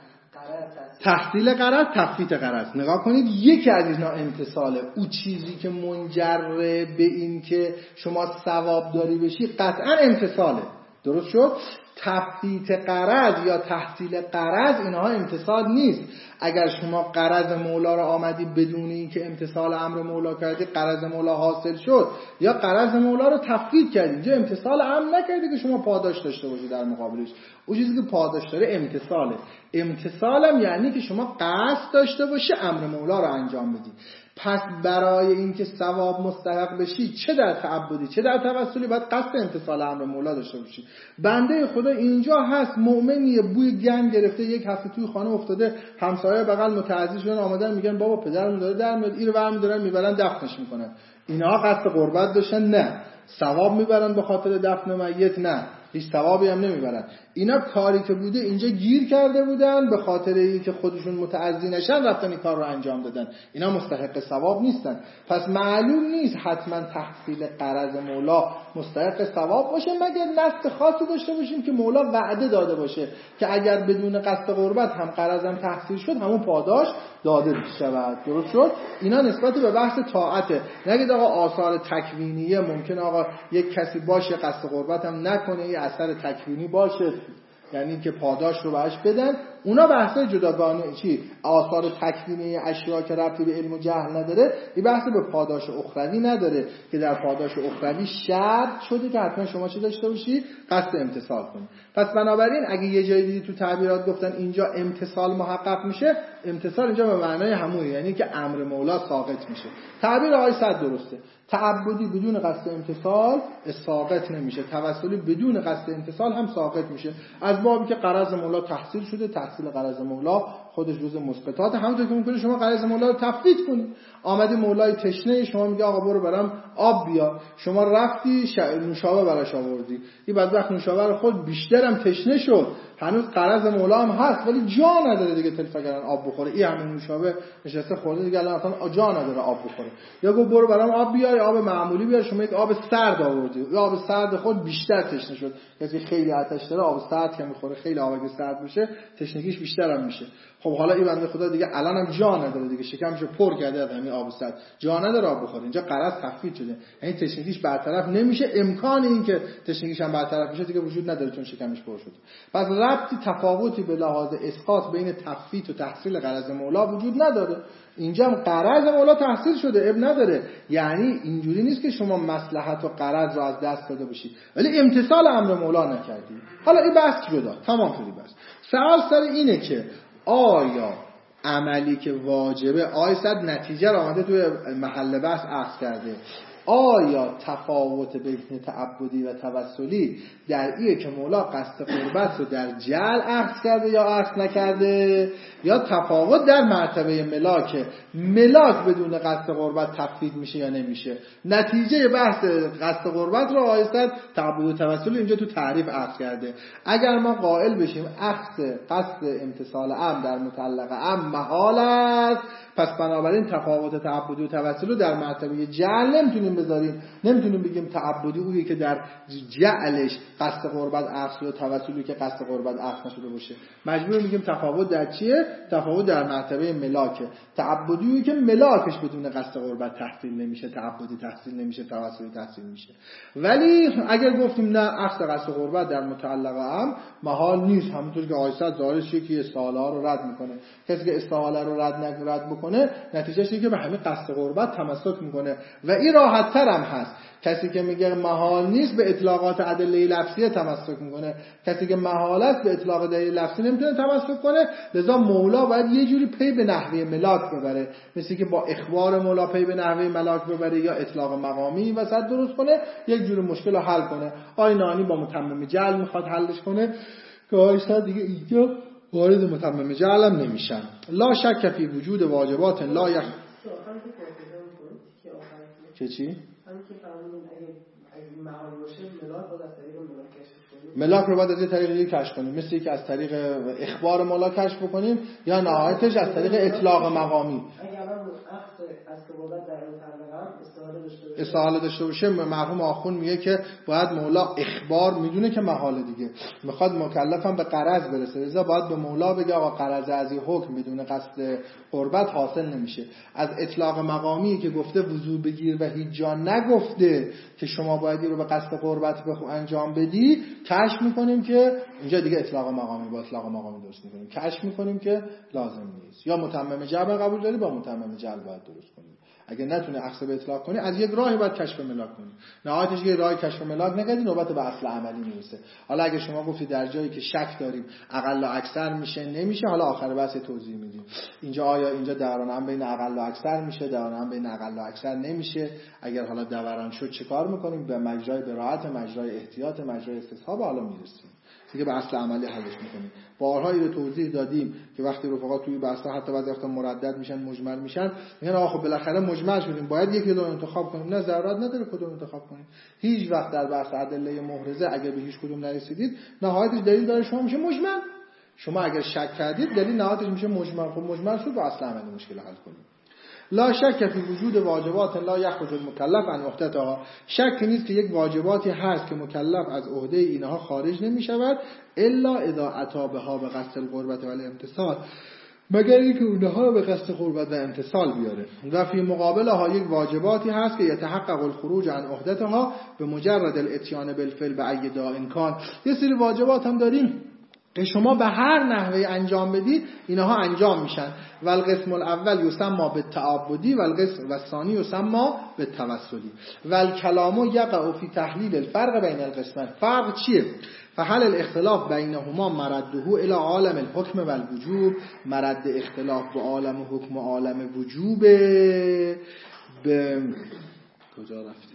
تحصیل غرض، تفویت غرض. نگاه کنید یکی از اینا امتثاله. او چیزی که منجر به این که شما ثواب داری بشی قطعا امتثاله. درست شد؟ تفویت غرض یا تحصیل غرض اینها امتثال نیست. اگر شما غرض مولا را آمدی بدون این که امتثال امر مولا کردی، غرض مولا حاصل شد، یا غرض مولا رو تفویت کردی، اینجا امتثال امر نکردی که شما پاداش داشته باشی در مقابلش. اون چیزی که پاداش داره امتثاله. امتثالم یعنی که شما قصد داشته باشی امر مولا رو انجام بدی. پس برای اینکه ثواب مستحق بشی چه در تعبدی چه در توسلی باید قصد امتثال امر مولا داشته باشی. بنده خدا اینجا هست مؤمنی بوی گند گرفته، یک هفته توی خانه افتاده، همسایه بغل متعزی شدن آمدن میگن بابا پدرمون داره در میاد، اینو برمی‌دارن میبرن دفنش میکنن. اینها قصد قربت داشتن؟ نه. ثواب میبرن به خاطر دفن میت؟ نه. هیچ ثوابی هم نمیبرن. اینا کاری که بوده اینجا گیر کرده بودن، به خاطر اینکه خودشون متعزی نشن رفتن این کار رو انجام دادن. اینا مستحق ثواب نیستن. پس معلوم نیست حتما تحصیل غرض مولا مستحق ثواب باشه، مگر نص خاصی داشته باشیم که مولا وعده داده باشه که اگر بدون قصد قربت هم غرضم تحصیل شد همون پاداش داده شود. درست شد؟ اینا نسبت به بحث طاعته. نگید آقا آثار تکوینیه ممکن آقا یک کسی باشه قصد قربت هم نکنه، یه اثر تکوینی باشه یعنی که پاداش رو بهش بدن. اونا بحثای جداگانه چی؟ آثار تکوینی اشیا که ربطی به علم و جهل نداره، این بحث به پاداش اخروی نداره که در پاداش اخروی شرط شده که حتما شما چه داشته باشی؟ قصد امتثال کنی. پس بنابراین اگه یه جایی دیدی تو تعبیرات گفتن اینجا امتثال محقق میشه، امتثال اینجا به معنای همونه، یعنی که امر مولا ساقط میشه. تعبیر آقای صد درسته. تعبدی بدون قصد امتثال ساقط نمیشه، توسلی بدون قصد امتثال هم ساقط میشه، از بابی که غرض مولا تحصیل شده. تحصیل غرض مولا خودش جزء مسقطات، همونطور که میکنه شما غرض مولا رو تفویت کنید. آمده مولای تشنه، شما میگه آقا برو برام آب بیار، شما رفتی ش... نوشابه براش آوردی، این بدبخت نوشابه رو خود بیشترم تشنه شد، هنوز غرض مولا هم هست ولی جا نداره دیگه تلفگران آب بخوره، این همین نوشابه نشسته خورده دیگه الان اصلا جا نداره آب بخوره. یا گفت برو برام آب بیار، آب معمولی بیار، شما یک آب سرد آوردی، یا آب سرد خود بیشتر تشنه شد، کسی خیلی آتش داره آب سرد که میخوره خیلی آب سرد میشه تشنگیش بیشتر هم میشه. خب حالا این بنده خدا دیگه الان هم جا نداره دیگه، شکمشو پر کرده از همین آب سرد، جا نداره آب بخوره، اینجا غرض تفویت شده، یعنی تشنگیش برطرف نمیشه، امکان این که تشنگیش هم برطرف بشه دیگه وجود نداره چون شکمش پر شده. پس ربطی تفاوتی به لحاظ اسقاط بین تفویت و تحصیل غرض مولا وجود نداره. اینجا هم غرض مولا تحصیل شده، اب نداره، یعنی اینجوری نیست که شما مصلحت و غرض رو از دست داده باشید ولی امتثال امر مولا نکردید. حالا این بحث جدا، تمام شد بحث. سوال سر اینه که آیا عملی که واجبه آیسد نتیجه را آمده توی محل بحث عرض کرده. آیا تفاوت بین تعبدی و توسلی در ایه که مولا قصد قربت رو در جعل عرض کرده یا عرض نکرده، یا تفاوت در مرتبه ملاک، ملاک بدون قصد قربت تفویض میشه یا نمیشه. نتیجه بحث قصد قربت رو آیستد تعبد و توسلی اینجا تو تعریف عرض کرده. اگر ما قائل بشیم اخذ قصد امتصال امر در متعلق امر محال است، پس بنابراین تفاوت تعبدی و توسلی در مرتبه جعل نمیتونیم بذاریم. نمیتونیم بگیم تعبدی اویی که در جعلش قصد قربت عرض شده، توسلی که قصد قربت عرض نشده باشه. مجبور میگیم تفاوت در چیه؟ تفاوت در مرتبه ملاکه. تعبدی اویی که ملاکش بدون قصد قربت تحصیل نمیشه، تعبدی تحصیل نمیشه، توسلی تحصیل میشه. ولی اگر گفتیم نه اخذ قصد قربت در متعلق امر محال نیست، همونطور که آیسد ظاهرش یکی استحاله ها رو رد میکنه. کسی که استحاله رو رد نگرد بکنه نتیجهش اینه که به همین قصد قربت تمسک میکنه و این راحت تر هم هست. کسی که میگه محال نیست به اطلاقات ادله لفظیه تمسک میکنه، کسی که محال است به اطلاق ادله لفظی نمیتونه تمسک کنه. لذا مولا باید یه جوری پی به نحوه ملاک ببره، مثل که با اخبار مولا پی به نحوه ملاک ببره یا اطلاق مقامی وسط درست کنه، یک جور مشکل رو حل کنه. آینانی با متمم جعل میخواد حلش کنه که آیستا دیگه اینجا وارد متمم جعل هم نمیشن. لا شک فی وجود واجبات لا یخ چه چی؟ همین که فرمودین اگه اگه محال باشه ملاک باید از طریق ملاک کشف کنیم. ملاک رو باید از یه طریق دیگه کشف کنیم، مثل که از طریق اخبار مولا کشف بکنیم یا نهایتش از طریق اطلاق مقامی. اگه الان اخذ از قربت در متعلق استحاله داشته باشه استحاله داشته باشه مرحوم آخوند میگه که باید مولا اخبار میدونه که محال دیگه، میخواد مکلفم به قرض برسه، لذا باید به مولا بگه آقا قرض از این حکم بدون قصد قربت حاصل نمیشه. از اطلاق مقامی که گفته وضو بگیر و هیچ جا نگفته که شما باید این رو به قصد قربت بخو انجام بدی، کشف میکنیم که اینجا دیگه اطلاق مقامی با اطلاق مقامی درست میکنیم، کشف میکنیم که لازم نیست. یا متمم جبر قبول داری با متمم جعل باید درست کنیم. اگه نتونه اخذ به اطلاق کنی از یک راهی باید کشف ملاک کنی، نهایتش یه راه کشف ملاک نکردی نوبت به اصل عملی میرسه. حالا اگه شما گفتی در جایی که شک داریم اقل و اکثر میشه نمیشه، حالا آخر بحث توضیح میدیم اینجا آیا اینجا دوران هم بین اقل و اکثر میشه، دوران هم بین اقل و اکثر نمیشه. اگر حالا دوران شد چه کار میکنیم؟ به مجرای براءت، مجرای احتیاط، مجرای استصحاب حالا میرسیم دیگه به اصل عملی حلش میکنیم. بارها اینو توضیح دادیم که وقتی رفقا توی بحث حتی بعضی وقتا مردد میشن، مجمل میشن، میگن آخه بالاخره مجمل شدیم باید یکی رو انتخاب کنیم. نه، ضرورت نداره کدوم انتخاب کنیم. هیچ وقت در بحث ادله محرزه اگه به هیچ کدوم نرسیدید نهایتش دلیل داره شما میشه مجمل. شما اگر شک کردید دلیل نهایتش میشه مجمل. خب مجمل شد با اصل عملی مشکل حل کنیم. لا شک فی وجود واجبات لا یخرج المکلف عن عهدتها. شک نیست که یک واجباتی هست که مکلف از عهده اینها خارج نمی شود الا اذا اتی بها به قصد القربت و الامتثال، مگر اینکه اونها به قصد قربت و امتثال بیاره. و فی مقابلها یک واجباتی هست که یتحقق الخروج عن عهدتها به مجرد الاتیان بالفعل به ای داء کان. یه سری واجبات هم داریم که شما به هر نحوه انجام بدید اینها انجام میشن. و القسم الاول یسمى بالتعبدی و القسم الثانی یسمى بالتوسلی. و الکلام یقع فی تحلیل الفرق بین القسمین. فرق چیه؟ فحل الاختلاف بینهما مرده الى عالم الحکم و الوجوب. مرد اختلاف به عالم حکم و عالم وجوب. به کجا رفتیم؟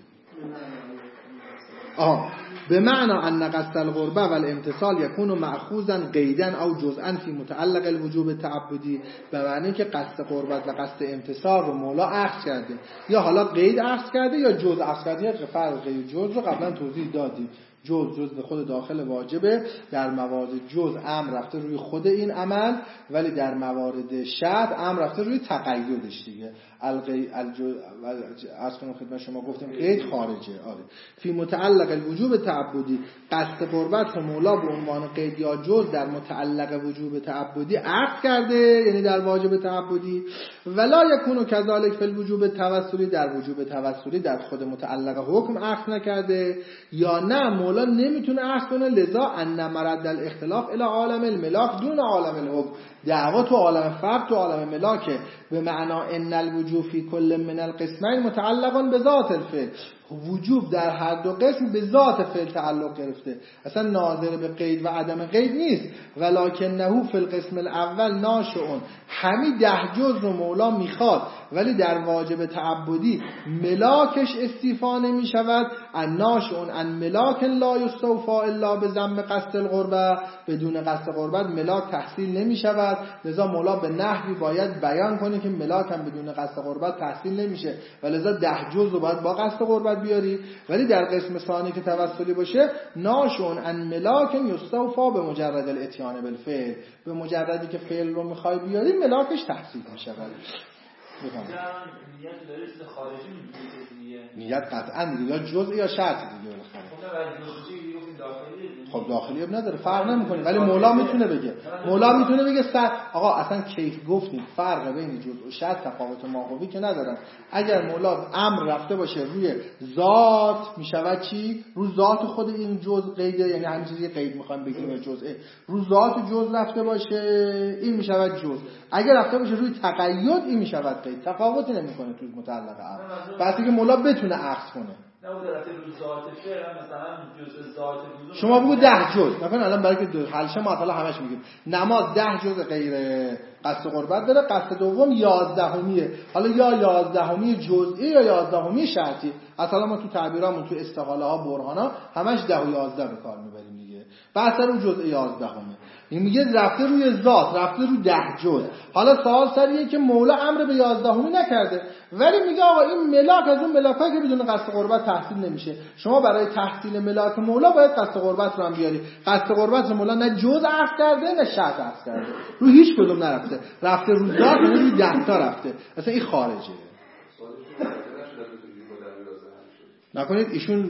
آه به معنی ان قصد القربه و الامتثال یکون مأخوذا قیدا او جزءا فی متعلق الوجوب التعبدی. به معنی که قصد قربت و قصد امتثال رو مولا اخذ کرده، یا حالا قید اخذ کرده یا جزء اخذ کرده. فرق قید جزء رو قبلا توضیح دادیم. جزء جزء خود داخل واجبه، در موارد جزء امر رفته روی خود این عمل، ولی در موارد شرط امر رفته روی تقیدش دیگه. القی الجو از کنم خدمت شما گفتیم قید خارجه. آره فی متعلق الوجوب تعبدی. قصد قربت رو مولا به عنوان قید یا جزء در متعلق وجوب تعبدی عقد کرده، یعنی در واجب تعبدی. ولا یکونو کذالک فی الوجوب توسلی. در وجوب توسلی در خود متعلق حکم عقد نکرده، یا نه مولا نمیتونه عقد کنه. لذا ان مرد الاختلاف الی عالم الملاک دون عالم الحکم. دعوا تو عالم فرد تو عالم ملاکه. به معنا ان الوجوب فی کل من القسمین متعلق بذات الفعل. وجوب در هر دو قسم به ذات فعل تعلق گرفته، اصلا ناظر به قید و عدم قید نیست. ولکنه فی القسم الاول ناشئون، همین ده جز رو مولا میخواد ولی در واجب تعبدی ملاکش استیفا نمی شود. ان ناشئون ان ملاک لا یستوفى الا بذم قصد القربه، بدون قصد قربت ملاک تحصیل نمی شود. لذا مولا به نحوی باید بیان کنه که ملاک هم بدون قصد قربت تحصیل نمیشه و لذا ده جز رو باید با قصد قربت بیاری. ولی در قسم ثانی که توسلی باشه ناشئون ان ملاک یستوفى به مجرد الاتیان بالفعل، به مجردی که فعل رو میخوای بیاری ملاکش تحصیل میشه. نیت داره چیز خارجی میگه، نیت قطعا دیگه یا جزء یا شرط دیگه بالاخره. خب داخلی اب نداره، فرق نمیکنه، ولی مولا میتونه بگه مولا میتونه بگه سر آقا اصلا کیف گفتیم فرق بین جزء و شرط تفاوت ماهوی که ندارن. اگر مولا امر رفته باشه روی ذات میشود چی؟ رو ذات خود این جزء قیده، یعنی همین چیزی قید میخوایم بگیم یا جزء، رو ذات جزء رفته باشه این میشود جزء. اگر رفته باشه روی تقید این میشود قید. تفاوتی نمیکنه تو متعلق امر، بس اینکه مولا بتونه عکس کنه. شما بگو ده جز نکن الان برای که حلشه معطلا همش میگیم نماز ده جز غیر قصد قربت داره، قصد دوم یازدهمیه، حالا یا یازدهمی جزئی یا یازدهمی شرطی. اصلا ما تو تعبیرامون تو استحاله ها برهان ها همش ده و یازده به کار میبریم دیگه، بحث رو جزء یازدهمه. این میگه رفته روی ذات، رفته روی ده جز. حالا سوال سریه که مولا امر به یازدهمی نکرده ولی میگه آقا این ملاک از اون ملاکایی که بدون قصد قربت تحصیل نمیشه. شما برای تحصیل ملاک مولا باید قصد قربت رو هم بیاری. قصد قربت مولا نه جز عقد کرده نه شرط عقد کرده، رو هیچ کدوم نرفته، رفته رو ذات، یعنی روی ده تا رفته. اصلا این خارجه. نکنید ایشون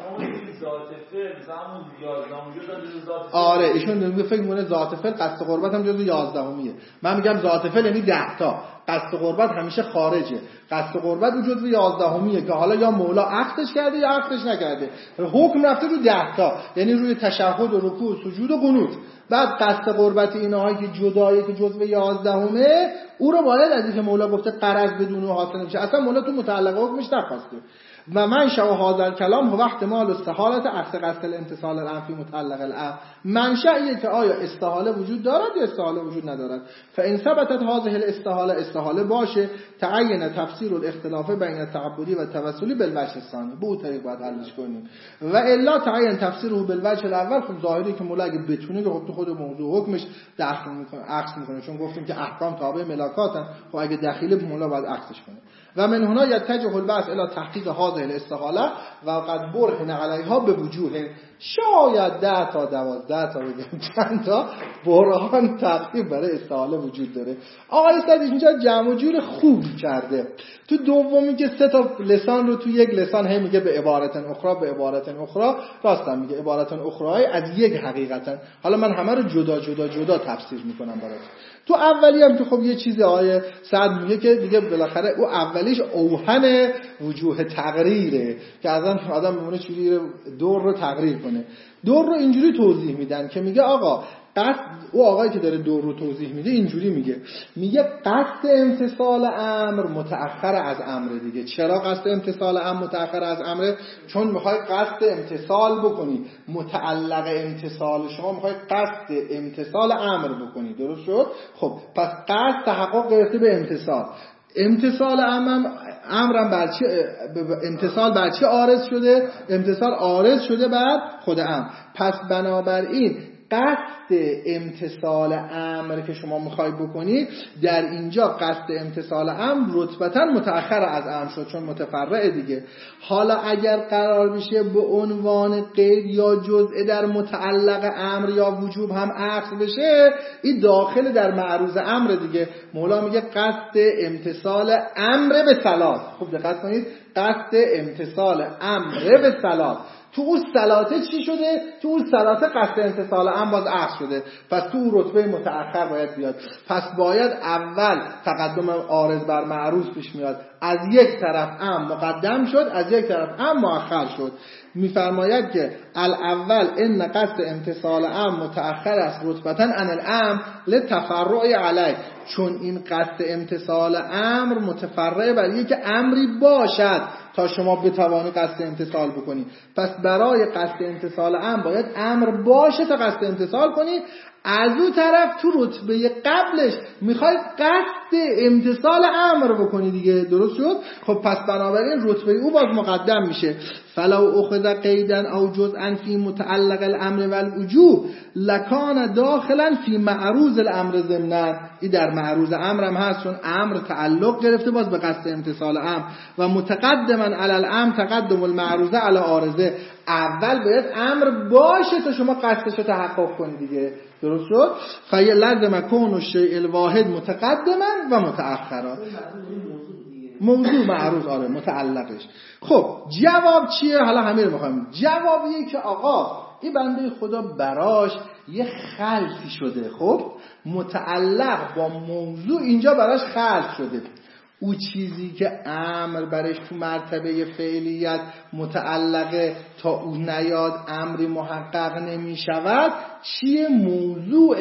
آره ایشون میگه فکر میکنه ذات فعل قصد قربت هم جزو یازدهمیه. من میگم ذات فعل یعنی ده تا، قصد قربت همیشه خارجه. قصد قربت جزو یازدهمیه که حالا یا مولا عقدش کرده یا عقدش نکرده. حکم رفته رو ده تا، یعنی روی تشهد و رکوع و سجود و قنوت. بعد قصد قربت اینهایی که جدایی که جزو یازدهمه او رو باید از اینکه مولا گفته غرض بدون حاصل نمیشه. اصلا مولا تو متعلق حکمش نخواسته. و منشأ هذا الكلام هو احتمال استحالت عکس قصد الانتصال الانفی متعلق الامر. منشأیه که آیا استحاله وجود دارد یا استحاله وجود ندارد. فان ثبتت هذه الاستحاله، استحاله باشه، تعین تفسیر الاختلاف بین التعبدی و توسلی بالوجه الثانی، به اون طریق باید حلش کنیم. و الا تعین تفسیره بالوجه الاول. خب ظاهری که مولا اگه بتونه که خب تو خود موضوع حکمش دخل میکنه، عکس میکنه، چون گفتیم که احکام تابع ملاکاتن. خب اگه دخیل مولا باید عکسش کنه. و من هنا یتجه البحث الی تحقیق هذه الاستحاله و قد برهن علیها به وجوه، شاید ده تا دوازده تا بگم چند تا برهان تقریب برای استحاله وجود داره. آقای سعدی اینجا جمع و جور خوبی کرده. تو دومی که سه تا لسان رو تو یک لسان هم میگه به عبارت اخرى به عبارت اخرى، راستم میگه عبارت اخرى از یک حقیقتا. حالا من همه رو جدا جدا جدا تفسیر میکنم برات. تو اولی هم که خب یه چیز آیه سعد میگه که دیگه بالاخره او اولیش اوهن وجوه تقریره که ازن آدم میمونه چجوری دور رو تقریر کنه. دور رو اینجوری توضیح میدن که میگه آقا قصد، او آقایی که داره دور رو توضیح میده اینجوری میگه میگه قصد امتثال امر متأخر از امر دیگه. چرا قصد امتثال امر متأخر از امر؟ چون میخوای قصد امتثال بکنی، متعلق امتثال شما میخوای قصد امتثال امر بکنی، درست شد؟ خب پس قصد تحقق گرفته به امتثال. امتثال امر امرم بر چی امتثال بر چی عارض شده؟ امتثال عارض شده بر خود امر. پس بنابراین قصد امتثال امر که شما میخوای بکنی در اینجا قصد امتثال امر رتبتاً متأخر از امر شد چون متفرع دیگه. حالا اگر قرار بشه به عنوان قید یا جزء در متعلق امر یا وجوب هم عقد بشه، این داخل در معروض امر دیگه. مولا میگه قصد امتثال امر به صلات. خوب دقت کنید، قصد امتثال امر به صلات. تو اون صلاته چی شده؟ تو اون صلاته قصد امتثال امر باز عقد شده. پس تو اون رتبه متأخر باید بیاد. پس باید اول تقدم عارض بر معروض پیش میاد. از یک طرف امر مقدم شد، از یک طرف امر مؤخر شد. میفرماید که الاول ان قصد امتثال امر متأخر است رتبتاً عن الامر لتفرع علیه. چون این قصد امتثال امر متفرع بر یک امری باشد تا شما بتوانی قصد امتثال بکنی. پس برای قصد امتثال امر باید امر باشه تا قصد امتثال کنی. از اون طرف تو رتبه قبلش میخوای قصد امتثال امر بکنی دیگه. درست شد؟ خب پس بنابراین رتبه او باز مقدم میشه. فلو اخذ قیدا او جزءا فی متعلق الامر والوجوب لکان داخلا فی معروض الامر ضمنا. این در معروض امر هم هست، چون امر تعلق گرفته باز به قصد امتثال امر. و متقدما علی الامر تقدم المعروضه علی عارضه. اول باید امر باشه تا شما قصدش رو تحقق کنید دیگه. درست شد؟ فلزم کون الشیء الواحد متقدما و متأخرا. موضوع معروض آره متعلقش. خب جواب چیه؟ حالا همه رو می‌خوایم. جوابیه که آقا این بنده خدا براش یه خلطی شده. خب متعلق با موضوع اینجا براش خلط شده. او چیزی که امر برش تو مرتبه فعلیت متعلقه تا او نیاد امری محقق نمی شود. چیه؟ موضوع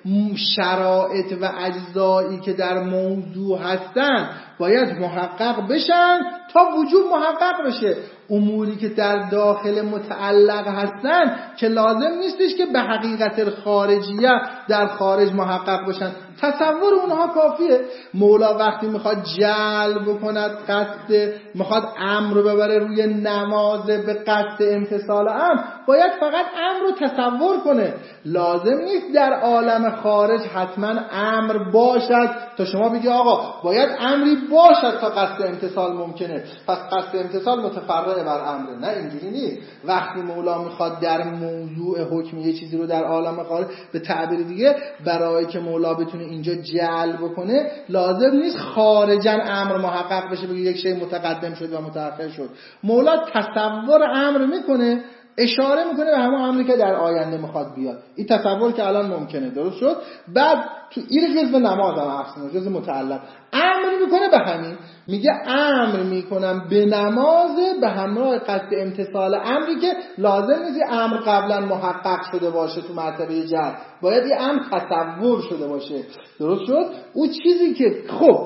شرایط و اجزایی که در موضوع هستن باید محقق بشن تا وجوب محقق بشه. اموری که در داخل متعلق هستن که لازم نیستش که به حقیقت خارجیه در خارج محقق بشن، تصور اونها کافیه. مولا وقتی میخواد جلب کند قصد، میخواد امر رو ببره روی نماز به قصد امتثال امر، باید فقط امر رو تصور کنه. لازم نیست در عالم خارج حتما امر باشد تا شما بگی آقا باید امری باشد تا قصد امتثال ممکنه، پس قصد امتثال متفرع بر امر. نه اینجوری نیست. وقتی مولا میخواد در موضوع حکم یه چیزی رو در عالم خارج، به تعبیر دیگه برای که مولا بتونه اینجا جلب کنه لازم نیست خارجاً امر محقق بشه بگه یک شی متقدم شد و متأخر شد. مولا تصور امر میکنه، اشاره میکنه به همون امری که در آینده میخواد بیاد. این تصور که الان ممکنه. درست شد؟ بعد تو این جزء نماز هم اصلا جزء متعلق امر میکنه به همین، میگه امر میکنم به نماز به همراه قصد امتثال امری که لازم نیست امر قبلا محقق شده باشه تو مرتبه جهل، باید این امر تصور شده باشه. درست شد؟ اون چیزی که خب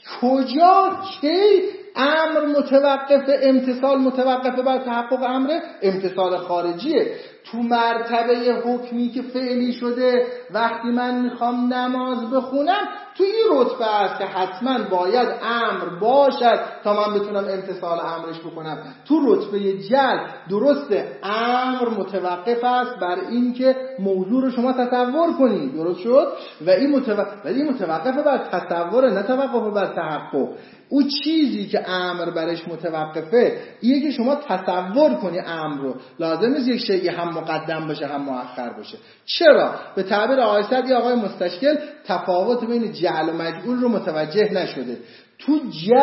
کجا کی امر متوقف، امتثال متوقف بر تحقق امر امتثال خارجیه. تو مرتبه حکمی که فعلی شده وقتی من میخوام نماز بخونم تو این رتبه است که حتما باید امر باشد تا من بتونم امتثال امرش بکنم. تو رتبه جل درسته امر متوقف است بر این که موضوع رو شما تصور کنید. درست شد؟ و این متوقف ولی متوقف بر تصور، نه توقف بر تحقق. او چیزی که امر برش متوقفه اینه که شما تصور کنی امر رو. لازم نیست یک شیء هم مقدم باشه هم مؤخر باشه. چرا؟ به تعبیر آقای سعدی یا آقای مستشکل تفاوت بین جعل و مجعول رو متوجه نشده. تو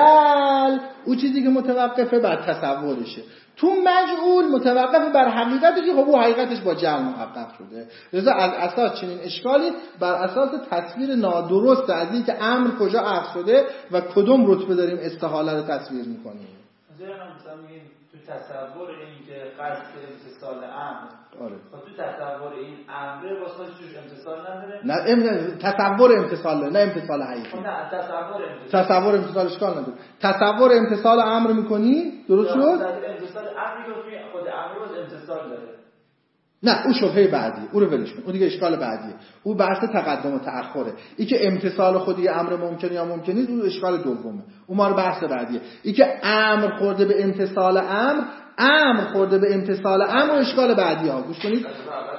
جعل او چیزی که متوقفه بر تصورشه، تو مجعول متوقف بر حقیقتش که خب او حقیقتش با جعل محقق شده. لذا از اساس چنین اشکالی بر اساس تصویر نادرست از این که امر کجا عقد شده و کدوم رتبه داریم استحاله رو تصویر می‌کنیم. مثلا مثلا میگیم تو تصور این که قصد امتثال امر، آره خب تو تصور این امر واسه توش امتثال نداره؟ نه ام... تصور امتثال نه امتثال حقیقی. نه تصور امتثال. تصور امتثال اشکال نداره. تصور امتثال امر می‌کنی؟ درست شد؟ امتثال امری که خود امر باز امتثال داره. نه اون شبهه بعدی، اون رو ولش کن، اون دیگه اشکال بعدیه. اون بحث تقدم و تأخره. این که امتثال خودی امر ممکنه یا ممکن نیست اون اشکال دومه. اون ما رو بحث بعدیه. این که امر خورده به امتثال امر، امر خورده به امتثال امر و اشکال بعدی ها. گوش کنید.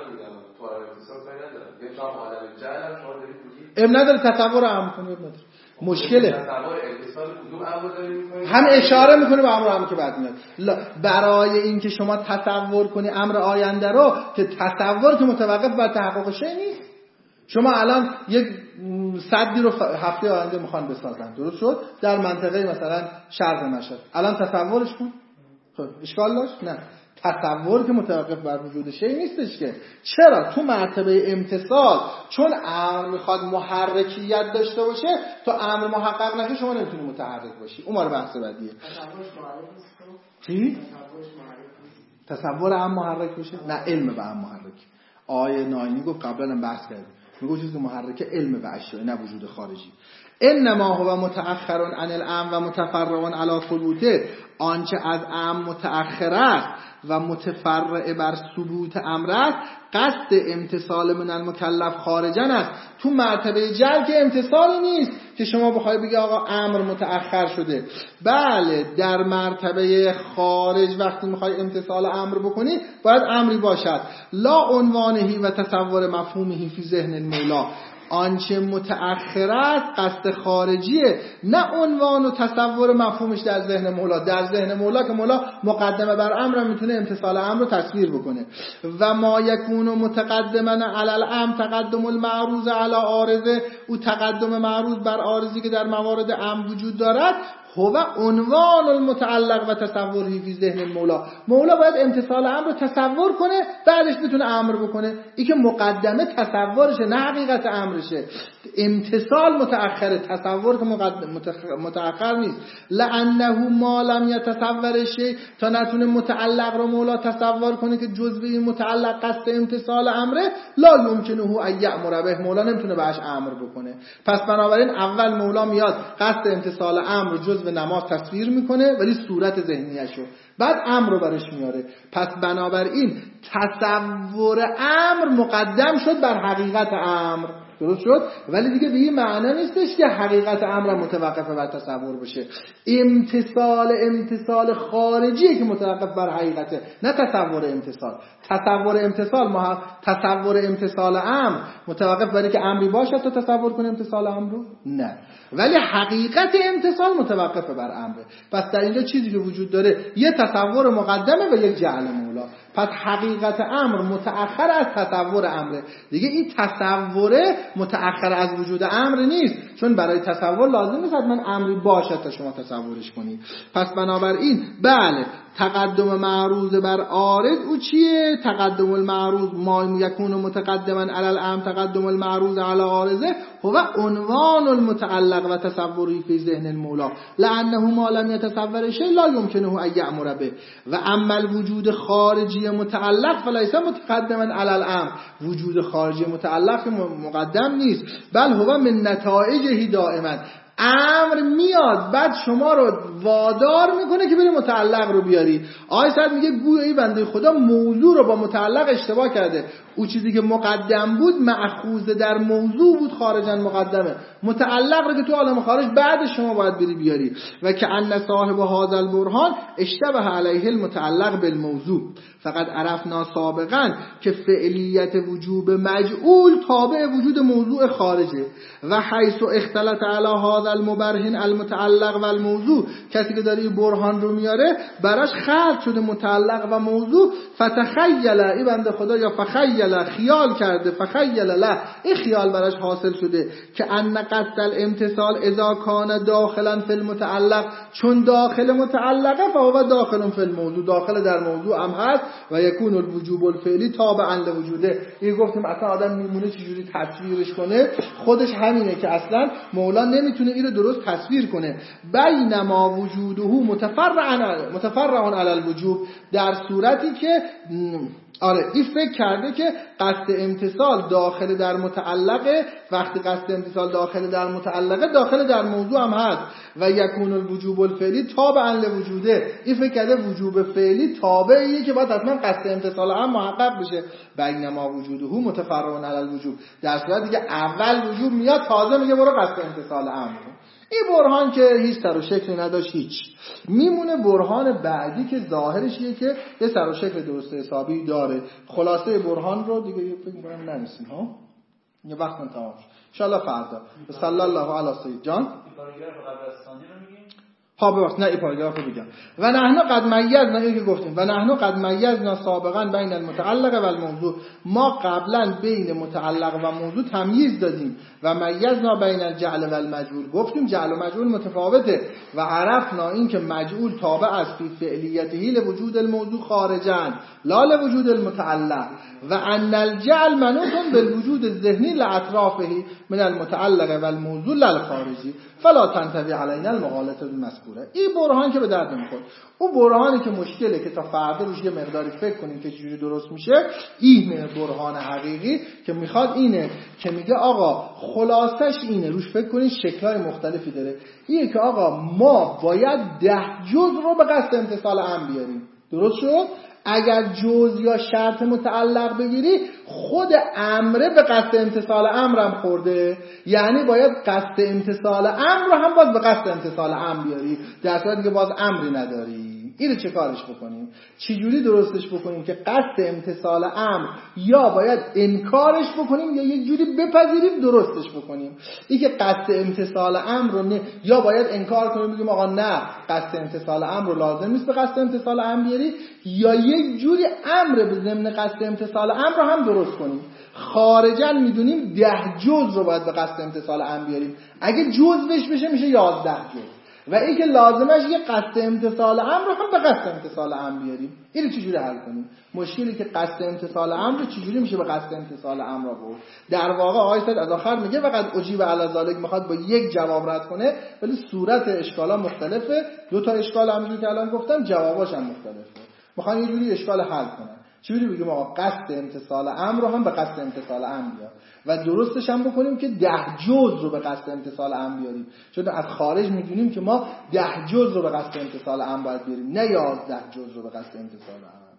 ام نداره تصور امر کنه نداره. مشکله. هم اشاره میکنه به امر امر که بعد میاد. برای اینکه شما تصور کنی امر آینده رو که تصور که متوقف بر تحقق شی نیست. شما الان یک سدی رو هفته آینده میخوان بسازن. درست شد؟ در منطقه مثلا شرق مشهد. الان تصورش کن. خب اشکال داشت؟ نه. تصور که متوقف بر وجود شی نیستش که. چرا؟ تو مرتبه امتثال چون امر میخواد محرکیت داشته باشه تا امر محقق نشه شما نمیتونی متحرک باشی. اون مال بحث بعدیه. چی؟ تصور امر محرک باشه؟ نه علم به امر محرک. آیه ناینی گفت قبلا هم بحث کردیم. میگه چیزی که محرک علم به اشیاء نه وجود خارجی. انما هو متأخر عن الامر و متفرع علی ثبوته. آنچه از امر متأخر است و متفرع بر ثبوت امر است قصد امتصال من المکلف خارجن است. تو مرتبه جعل که امتصالی نیست که شما بخوای بگی آقا امر متأخر شده. بله در مرتبه خارج وقتی میخوای امتصال امر بکنی باید امری باشد. لا عنوانهی و تصور مفهومهی فی ذهن المولا، آنچه متأخر است قصد خارجیه، نه عنوان و تصور مفهومش در ذهن مولا. در ذهن مولا که مولا مقدمه بر امر میتونه امتصال امر رو تصویر بکنه. و ما یکون متقدما علی الامر تقدم المعروض علی عارضه، او تقدم معروض بر عارضی که در موارد امر وجود دارد هو عنوان المتعلق و تصوری فی ذهن المولا. مولا باید امتصال امر رو تصور کنه بعدش بتونه امر بکنه. این که مقدمه تصورشه نه حقیقت امرشه. امتصال متأخره، تصور که متأخر نیست. لانه ما لم یتصور شیء، تا نتونه متعلق رو مولا تصور کنه که جزء متعلق قصد امتصال امره، لا یمکنه ان یأمر به، مولا نمیتونه بهش امر بکنه. پس بنابراین اول مولا میاد قصد امتصال امر رو جزء نماز تصویر میکنه ولی صورت ذهنیشو، بعد امر رو برش میاره. پس بنابراین تصور امر مقدم شد بر حقیقت امر، درست شد؟ ولی دیگه به این معنا نیستش که حقیقت امر متوقف بر تصور باشه. امتصال امتصال خارجیه که متوقف بر حقیقته، نه تصور امتصال. تصور امتصال ما تصور امتصال امر متوقف بر اینکه امری باشه تا تصور کنه امتصال امر رو؟ نه. ولی حقیقت امتصال متوقف بر امره. پس در اینجا چیزی که وجود داره یه تصور مقدمه و یک جعل مولا. پس حقیقت امر متأخر از تصور امره. دیگه این تصوره متأخر از وجود امر نیست، چون برای تصور لازم نیست من امری باشه تا شما تصورش کنید. پس بنابراین بله تقدم معروض بر عارض او چیه؟ تقدم المعروض ما یکون متقدما علی الامر تقدم المعروض علی عارضه هو عنوان المتعلق و تصوری فی ذهن المولا لانه ما لم یتصور شیء لا یمکنه ان یأمر به. و اما الوجود خارجی متعلق فلیس متقدما علی الامر، وجود خارجی متعلق مقدم نیست، بل هو من نتایجه دائما. امر میاد بعد شما رو وادار میکنه که بری متعلق رو بیاری. آیه صد میگه گویی بنده خدا موضوع رو با متعلق اشتباه کرده. او چیزی که مقدم بود مأخوذ در موضوع بود، خارجا مقدمه. متعلق رو که تو عالم خارج بعد شما باید بری بیاری. و که ان صاحب هذا البرهان اشتبه علیه المتعلق بالموضوع. فقط عرفنا سابقا که فعلیت وجوب مجعول تابع وجود موضوع خارجه. و حیث اختلط علی هذا المبرهن المتعلق و الموضوع، کسی که داره این برهان رو میاره براش خلط شده متعلق و موضوع. فتخیل، این بنده خدا یا فخیل خیال کرده، فخیل له این خیال براش حاصل شده که ان قصد الامتصال اذا کان داخلا فی المتعلق، چون داخل متعلقه فهو داخل فی الموضوع، داخل در موضوع هم هست. و یکون الوجوب الفعلی تابعا لوجوده. این گفتیم اصلا آدم میمونه چجوری تصویرش کنه، خودش همینه که اصلا مولا نمیتونه این رو درست تصویر کنه. بینما وجوده متفرع متفرع علی الوجوب، در صورتی که آره این فکر کرده که قصد امتصال داخل در متعلقه، وقتی قصد امتصال داخل در متعلقه داخل در موضوع هم هست. و یکون الوجوب الفعلی تابعا لوجوده، این فکر کرده وجوب فعلی تابعیه که باید حتما قصد امتصال هم محقق بشه. بینما وجوده متفرع علی الوجوب، در صورتی که اول وجوب میاد تازه میگه برو قصد امتصال هم. این برهان که هیچ سر و شکلی نداشت هیچ. میمونه برهان بعدی که ظاهرش یه که یه سر و شکل درست حسابی داره. خلاصه برهان رو دیگه فکر می‌کنم نمیسین ها. یه وقت من تمام شد. ان شاء الله فردا. صلی الله علی سید جان. پاراگراف قبرستانی رو میگیم. ها ببخشید نه این پاراگراف رو بگم. و نحنو قد میزنا، این که گفتیم و نحنو قد میزنا سابقا بین المتعلق و الموضوع، ما قبلا بین متعلق و موضوع تمییز دادیم. و میزنا بین الجعل و المجعول، گفتیم جعل و مجعول متفاوته. و عرفنا این که مجعول تابع است فی فعلیته لوجود الموضوع خارجا لا لوجود المتعلق. و ان الجعل منوط بالوجود الذهنی لاطرافه من المتعلق و الموضوع للخارجی فلا تنتبه علینا المغالطه بالمذکور. مذکوره. این برهان که به درد نمیخوره. اون برهانی که مشکله که تا فردا روش یه مقداری فکر کنیم که چجوری درست میشه، این برهان حقیقی که میخواد اینه که میگه آقا خلاصش اینه، روش فکر کنین شکل‌های مختلفی داره. اینه که آقا ما باید ده جز رو به قصد امتثال امر بیاریم. درست شد؟ اگر جز یا شرط متعلق بگیری، خود امره به قصد امتثال امرم خورده، یعنی باید قصد امتثال امر رو هم باز به قصد امتثال امر بیاری، در صورتی که باز امری نداری. اینو چه کارش بکنیم؟ چجوری درستش بکنیم که قصد امتثال امر یا باید انکارش بکنیم یا یک جوری بپذیریم درستش بکنیم. این که قصد امتثال امر رو نه، یا باید انکار کنیم بگیم آقا نه قصد امتثال امر رو لازم نیست به قصد امتثال امر بیاری، یا یک جوری امر به ضمن قصد امتثال امر رو هم درست کنیم. خارجاً میدونیم ده جز رو باید به قصد امتثال امر بیاریم، اگه جز بش بشه میشه یازده جز، و این که لازمش یه قصد امتثال امر رو هم به قصد امتثال امر بیاریم. اینو چجوری حل کنیم؟ مشکلی که قصد امتثال امر چجوری میشه به قصد امتثال امر آورد؟ در واقع آیه صد از آخر میگه فقط اجیب علی ذالک، میخواد با یک جواب رد کنه، ولی صورت اشکالا مختلفه. دو تا اشکال همونجوری که الان گفتم جواباش هم مختلفه. میخوان یه جوری اشکال حل کنن. چجوری بگیم آقا قصد امتثال امر رو هم به قصد امتثال امر بیار و درستش هم بکنیم که ده جز رو به قصد امتثال امر بیاریم، چون از خارج میدونیم که ما ده جز رو به قصد امتثال امر باید بیاریم، نه یازده جز رو به قصد امتثال امر.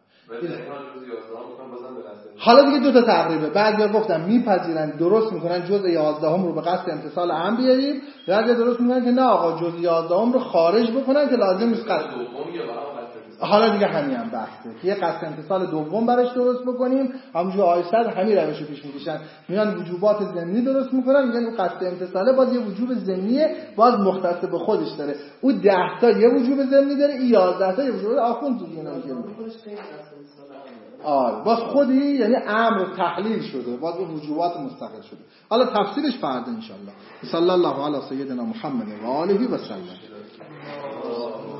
حالا دیگه دو تا تقریبه. بعضیا گفتن میپذیرن درست میکنن جز یازدهم رو به قصد امتثال امر بیاریم، بعضیا درست میکنن که نه آقا جز یازدهم رو خارج بکنن که لازم نیست قصد. حالا دیگه همین هم بحثه که یه قصد امتثال دوم براش درست بکنیم. همونجور آیسد همین روشو پیش میکشن، میان وجوبات ضمنی درست میکنن، میگن اون قصد امتثاله باز یه وجوب ضمنیه، باز مختص به خودش داره. اون ده تا یه وجوب ضمنی داره، این یازده تا یه وجوب آخوند تو دیگه نمیگه. آره باز خودی یعنی امر تحلیل شده، باز اون وجوبات مستقل شده. حالا تفسیرش فردا ان شاء الله. صلی الله علی سیدنا محمد و آله و سلم.